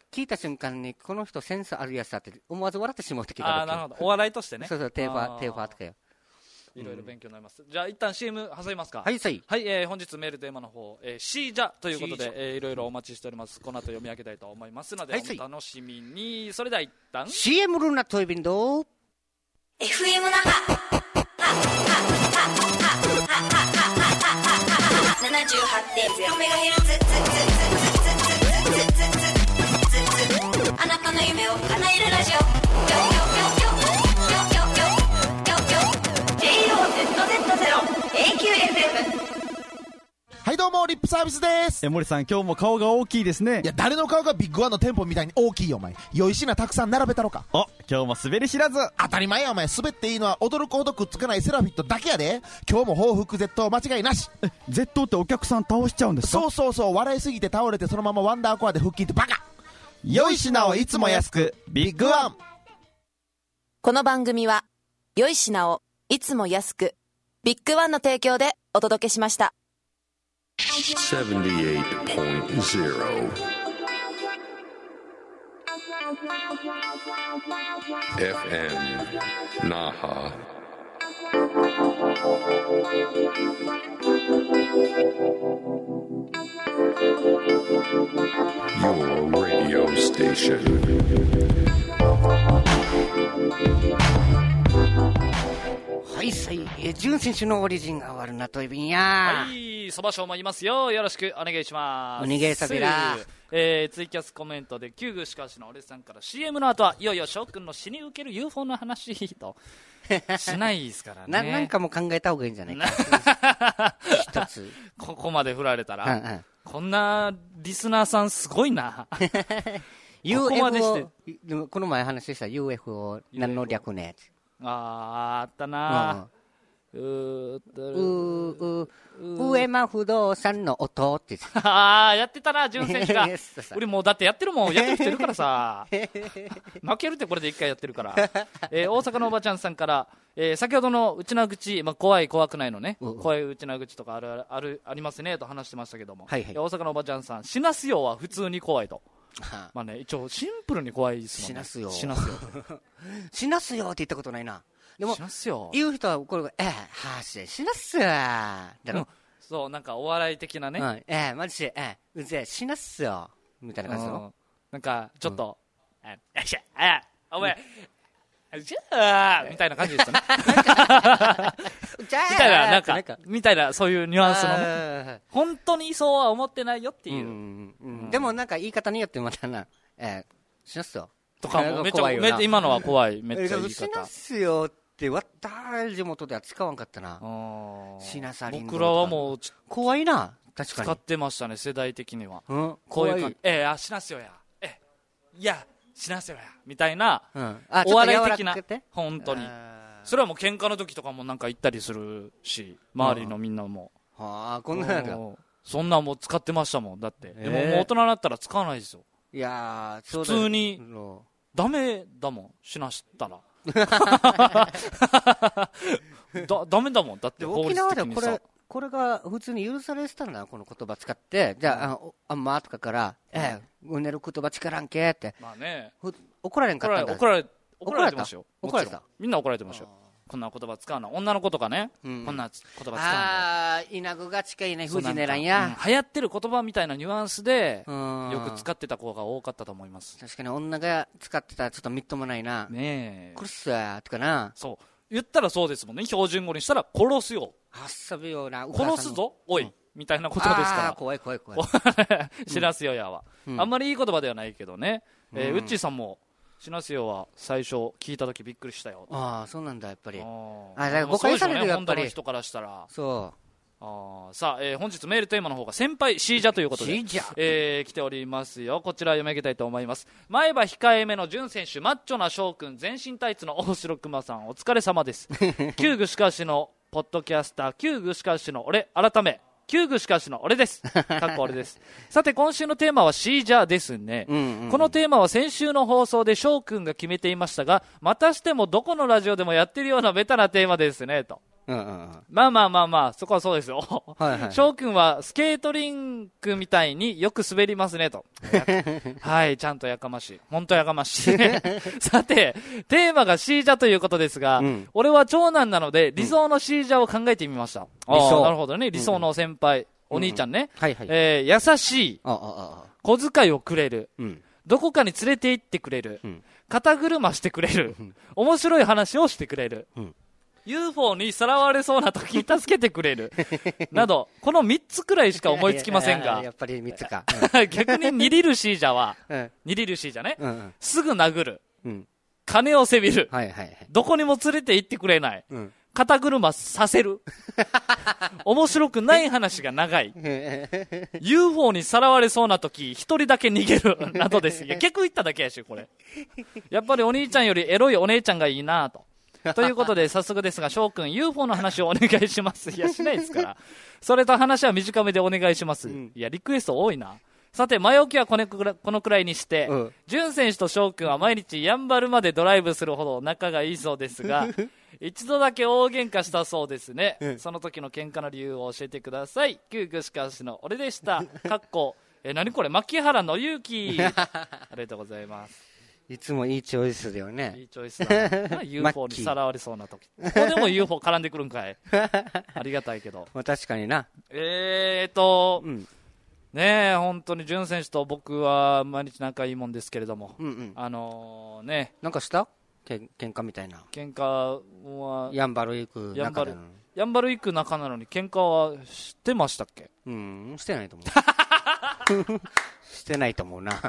聞いた瞬間にこの人センスあるやつだって思わず笑ってしまう時がある。 なるほど、お笑いとしてね。 そうそう、テーファーとかよ。 いろいろ勉強になります。じゃあ一旦 CM 挟みますか。 はい、 はい、本日メールテーマの方、シージャということで、いろいろお待ちしております。この後読み上げたいと思いますので、お楽しみに。それでは一旦 CM ルナトイビンド FM 那覇 78.0MHz あなたの夢を叶えるラジオはいどうもリップサービスです。 森さん今日も顔が大きいですね。 いや誰の顔がビッグワンの店舗みたいに大きいよお前。良い品たくさん並べたろか。 今日も滑り知らず。 当たり前やお前。滑っていいのは驚くほどくっつかないセラフィットだけやで。今日も報復絶倒間違いなし。 絶倒ってお客さん倒しちゃうんですか？ そう笑いすぎて倒れてそのままワンダーコアで腹筋ってバカ。 良い品をいつも安くビッグワン。 この番組は良い品をいつも安くビッグワンの提供でお届けしました。 78.0 FM Naha. Your radio station. はいさい、純選手のオリジンが終わるなといびんや。 はい、そばしょうもいますよ。よろしくお願いします。 お願いさびら。 ツイキャスコメントで旧具しかしの俺さんから CM の後はいよいよ翔くんの死に受ける UFO の話としないですからね。 なんかも考えた方がいいんじゃないか一つここまで振られたら、こんなリスナーさんすごいな。ここまでして。 この前話した UFO 何の略ね。 あったな。 上間不動産の音ってやってたな、純選手が。俺もうだってやってるもん。やってる人いるからさ。負けるってこれで一回やってるから。大阪のおばちゃんさんから、先ほどの内縄口、怖い怖くないのね、怖い内縄口とかありますねと話してましたけども、大阪のおばちゃんさん、死なすよは普通に怖いと。まあね、一応シンプルに怖いですもんね。死なすよって言ったことないな。でも言う人はこれ死なすよだろ。 そう、なんかお笑い的なね。 マジでうぜえ死なすよみたいな感じの。 なんかちょっとお前じゃあみたいな感じですよね。みたいなそういうニュアンスのね。本当にそうは思ってないよっていう。 でもなんか言い方によってまたな死なすよとかもめっちゃ今のは怖い。めっちゃ言い方。 死なすよって地元では使わんかったな。死なさりんど。 僕らはもう怖いな。確かに使ってましたね、世代的には。 こういう感じ。死なすよや。いや死なすよやみたいな、お笑い的な。本当にそれはもう喧嘩の時とかもなんか言ったりするし、周りのみんなもこんなのそんなんもう使ってましたもん。だってでももう大人になったら使わないですよ。 いや普通にダメだもん、死なしたら。ダメだもん。だって法律的にさ。 これが普通に許されてたな、この言葉使って。じゃあんまとかからうねる言葉力んけって、 まあね、 怒られんかったんだ。 怒られてましたよ。 怒られた。 みんな怒られてましたよ。こんな言葉使うな、女の子とかね、こんな言葉使うな。 稲子が近いね、富士狙んや。 流行ってる言葉みたいなニュアンスでよく使ってた子が多かったと思います。 確かに女が使ってたらちょっとみっともないな。 ねえ、 殺すわとかな。 そう言ったらそうですもんね。標準語にしたら殺すよ、 遊ぶような、 殺すぞおい、みたいなことですから。 怖いしらすよやは、あんまりいい言葉ではないけどね。ウッチーさんもしなすよは最初聞いた時びっくりしたよ。 そうなんだ、やっぱり。だから誤解されるよ、やっぱり。 本当の人からしたら。 そうさあ、本日メールテーマの方が先輩シージャということで、来ておりますよ。こちら読み上げたいと思います。前歯控えめの潤選手、マッチョな翔くん、全身タイツの大城熊さん、お疲れ様です。旧具しかしのポッドキャスター、旧具しかしの俺改め旧具しかしの俺です。かっこ俺です。さて今週のテーマはシージャーですね。このテーマは先週の放送で翔くんが決めていましたが、またしてもどこのラジオでもやってるようなベタなテーマですねと。 まあ、そこはそうですよ。翔くんはスケートリンクみたいによく滑りますねと。はい、ちゃんとやかましい。本当やかましい。さて、テーマがシージャということですが、俺は長男なので理想のシージャを考えてみました。理想。なるほどね。理想の先輩、お兄ちゃんね。優しい。小遣いをくれる。どこかに連れて行ってくれる。肩車してくれる。面白い話をしてくれる。UFO にさらわれそうな時助けてくれる。など、この3つくらいしか思いつきませんが。 やっぱり3つか。 逆にニリルシージャは、ニリルシージャね。すぐ殴る。金をせびる。どこにも連れて行ってくれない。肩車させる。面白くない話が長い。UFO にさらわれそうな時、一人だけ逃げる。などです。いや、結構言っただけやし、これ。やっぱりお兄ちゃんよりエロいお姉ちゃんがいいなと。ということで、早速ですが、翔くん、UFO の話をお願いします。いや、しないですから。それと話は短めでお願いします。いや、リクエスト多いな。さて、前置きはこのくらいにして、潤選手と翔くんは毎日やんばるまでドライブするほど仲がいいそうですが、一度だけ大喧嘩したそうですね。その時の喧嘩の理由を教えてください。旧串川市の俺でした。かっこ、何これ、牧原のゆうき。ありがとうございます。 いつもいいチョイスだよね。 いいチョイスだ。UFO にさらわれそうな時。ここでも UFO 絡んでくるんかい。ありがたいけど。 まあ確かにな。 ねえ、本当に潤選手と僕は毎日仲いいもんですけれども。ね。 なんかした喧嘩みたいな。 喧嘩は。 やんばる行く仲なのに。 やんばる行く仲なのに喧嘩はしてましたっけ？ してないと思う。してないと思うな。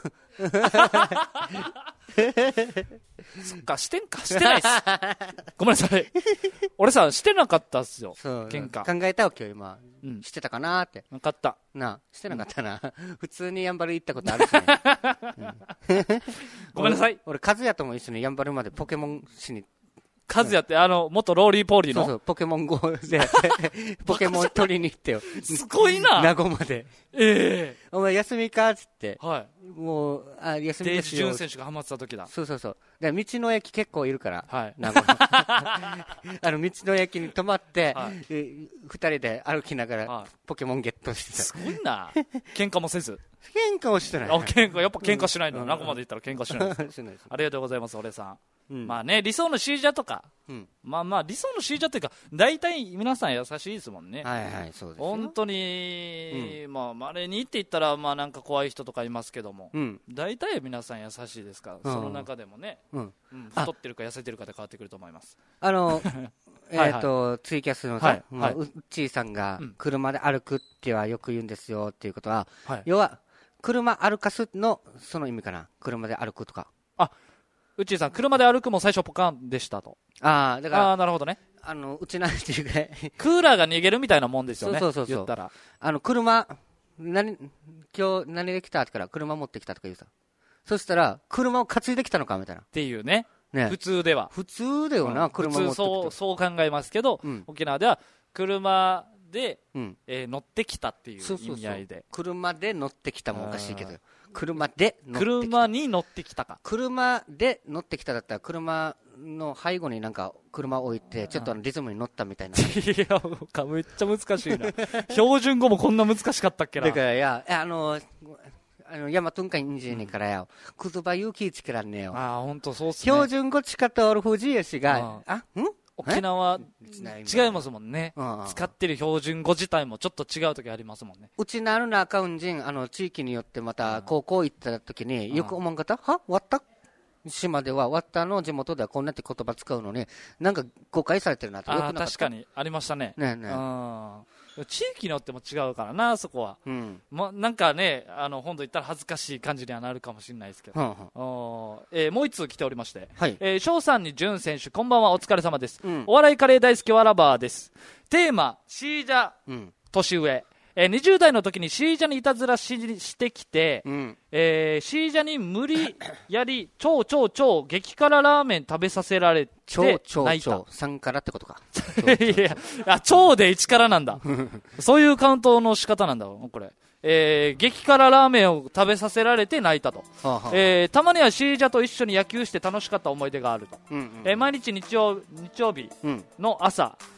そっか、してないっす。ごめんなさい。俺さ、してなかったっすよ。喧嘩。 考えたわけよ、今。してたかなーって。 なかった。 してなかったな。普通にやんばる行ったことあるしね。 ごめんなさい。 俺、和也とも一緒にやんばるまでポケモンしに。 カズヤって元ローリーポーリーのそう、ポケモン GO で、ポケモン取りに行ってよ。 すごいな。 名護まで。お前休みかっつって。 はい。 もう、休みデイジ・ジュン選手がハマってた時だ。 そう。で道の駅結構いるから。 はい。 名護。道の駅に泊まって、二人で歩きながら、ポケモンゲットしてた。 すごいな。喧嘩もせず。 喧嘩をしてない。 やっぱ喧嘩しないの。名護まで行ったら喧嘩しないです。ありがとうございます、俺さん。まあね、理想のシージャとか、まあ理想のシージャというか、大体皆さん優しいですもんね。 そうです。 本当に、まあ稀にって言ったら、まあなんか怖い人とかいますけども、大体皆さん優しいですから、その中でもね、太ってるか痩せてるかで変わってくると思います。 ツイキャスのさ、うっちーさんが車で歩くってはよく言うんですよっていうことは、要は、車歩かすのその意味かな。車で歩くとか。 うっちーさん、車で歩くも最初ポカンでしたと。 だから。 なるほどね。 うちなんていうか、 クーラーが逃げるみたいなもんですよね。 そう。 言ったら。 車、今日何で来たってから、車持ってきたとか言うさ。そしたら、車を担いできたのかみたいな。 っていうね。普通では。 普通だよな、車持ってきた。 そう考えますけど、沖縄では、車で、乗ってきたっていう意味合いで。 車で乗ってきたもおかしいけど。車に乗ってきたか。 車で乗ってきただったら、車の背後になんか車置いて、ちょっとリズムに乗ったみたいな。 いや、めっちゃ難しいな。標準語もこんな難しかったっけな。 だから、ヤマトンカインジニからよ、クズバユキイチからねよ。 本当そうっすね。 標準語チカトールフジエシが、 沖縄違いますもんね。使ってる標準語自体もちょっと違う時ありますもんね。 うちのあるな赤運人、地域によってまた高校行った時によく思う方、わった島ではわったの地元ではこんなって言葉使うのになんか誤解されてるなってよくなかった。 確かにありましたね。地域によっても違うからな、そこは。なんかね、本土行ったら恥ずかしい感じにはなるかもしれないですけど。もう一通来ておりまして。翔さんに潤選手、こんばんは、お疲れ様です。お笑いカレー大好きわらばーです。テーマ、シージャ、年上。20代の時にシージャにいたずらしてきて、シージャに無理やり超激辛ラーメン食べさせられて泣いた。 3辛ってことか。 いや、超で1辛なんだ。そういうカウントの仕方なんだ、これ。激辛ラーメンを食べさせられて泣いたと。たまにはシージャと一緒に野球して楽しかった思い出があると。毎日日曜日の朝、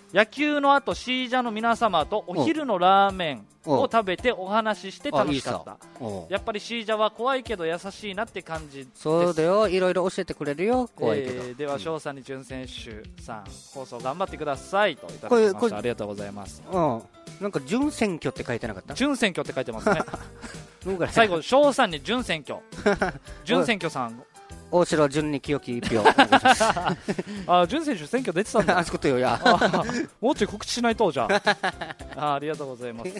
野球の後シージャの皆様とお昼のラーメンを食べてお話しして楽しかった。やっぱりシージャは怖いけど優しいなって感じです。 そうだよ、いろいろ教えてくれるよ、怖いけど。 では翔さんに潤選手さん、放送頑張ってくださいといただきました。ありがとうございます。 なんか準選挙って書いてなかった？ 準選挙って書いてますね。最後翔さんに準選挙準選挙さん、 大城純に清き一票。 あ、純選手選挙出てたんだ。 あそことよや。 もうちょい告知しないとじゃあ。ありがとうございます。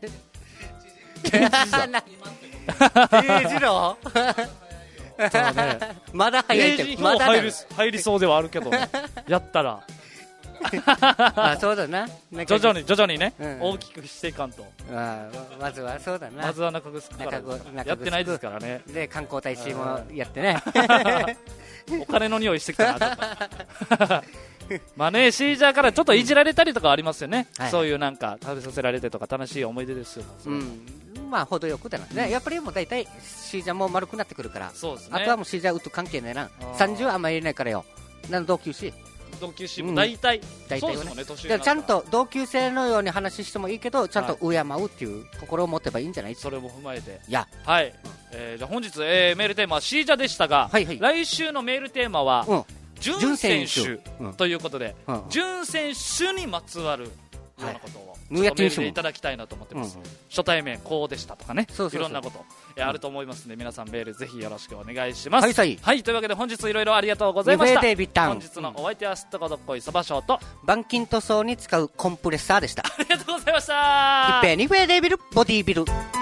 まだ早いけど、まだ入りそうではあるけどね。やったら。 あ、そうだな。 徐々にね、大きくしていかんと。 まずはそうだな。 まずは中城からやってないですからね。 で観光大使もやってね。 お金の匂いしてきたな。まあね、シージャーからちょっといじられたりとかありますよね。そういうなんか食べさせられてとか楽しい思い出ですよ。 まあ程よくだな。やっぱりもう大体シージャーも丸くなってくるから。あとはもうシージャーウッド関係ないな。30あんまり入れないからよ。同級生も大体そうですもんね。年上ちゃんと同級生のように話してもいいけど、ちゃんと敬うっていう心を持てばいいんじゃない？ それも踏まえて。 はい。 じゃあ本日メールテーマはシージャでしたが、来週のメールテーマは準選手ということで、準選手にまつわるようなことをメールでいただきたいなと思ってます。初対面こうでしたとかね、いろんなことあると思いますので、皆さんメールぜひよろしくお願いします。はい、というわけで本日いろいろありがとうございました。本日のお相手はすっとこどっこいそばしょうと板金塗装に使うコンプレッサーでした。 ありがとうございました。 一平二平デビルボディービル。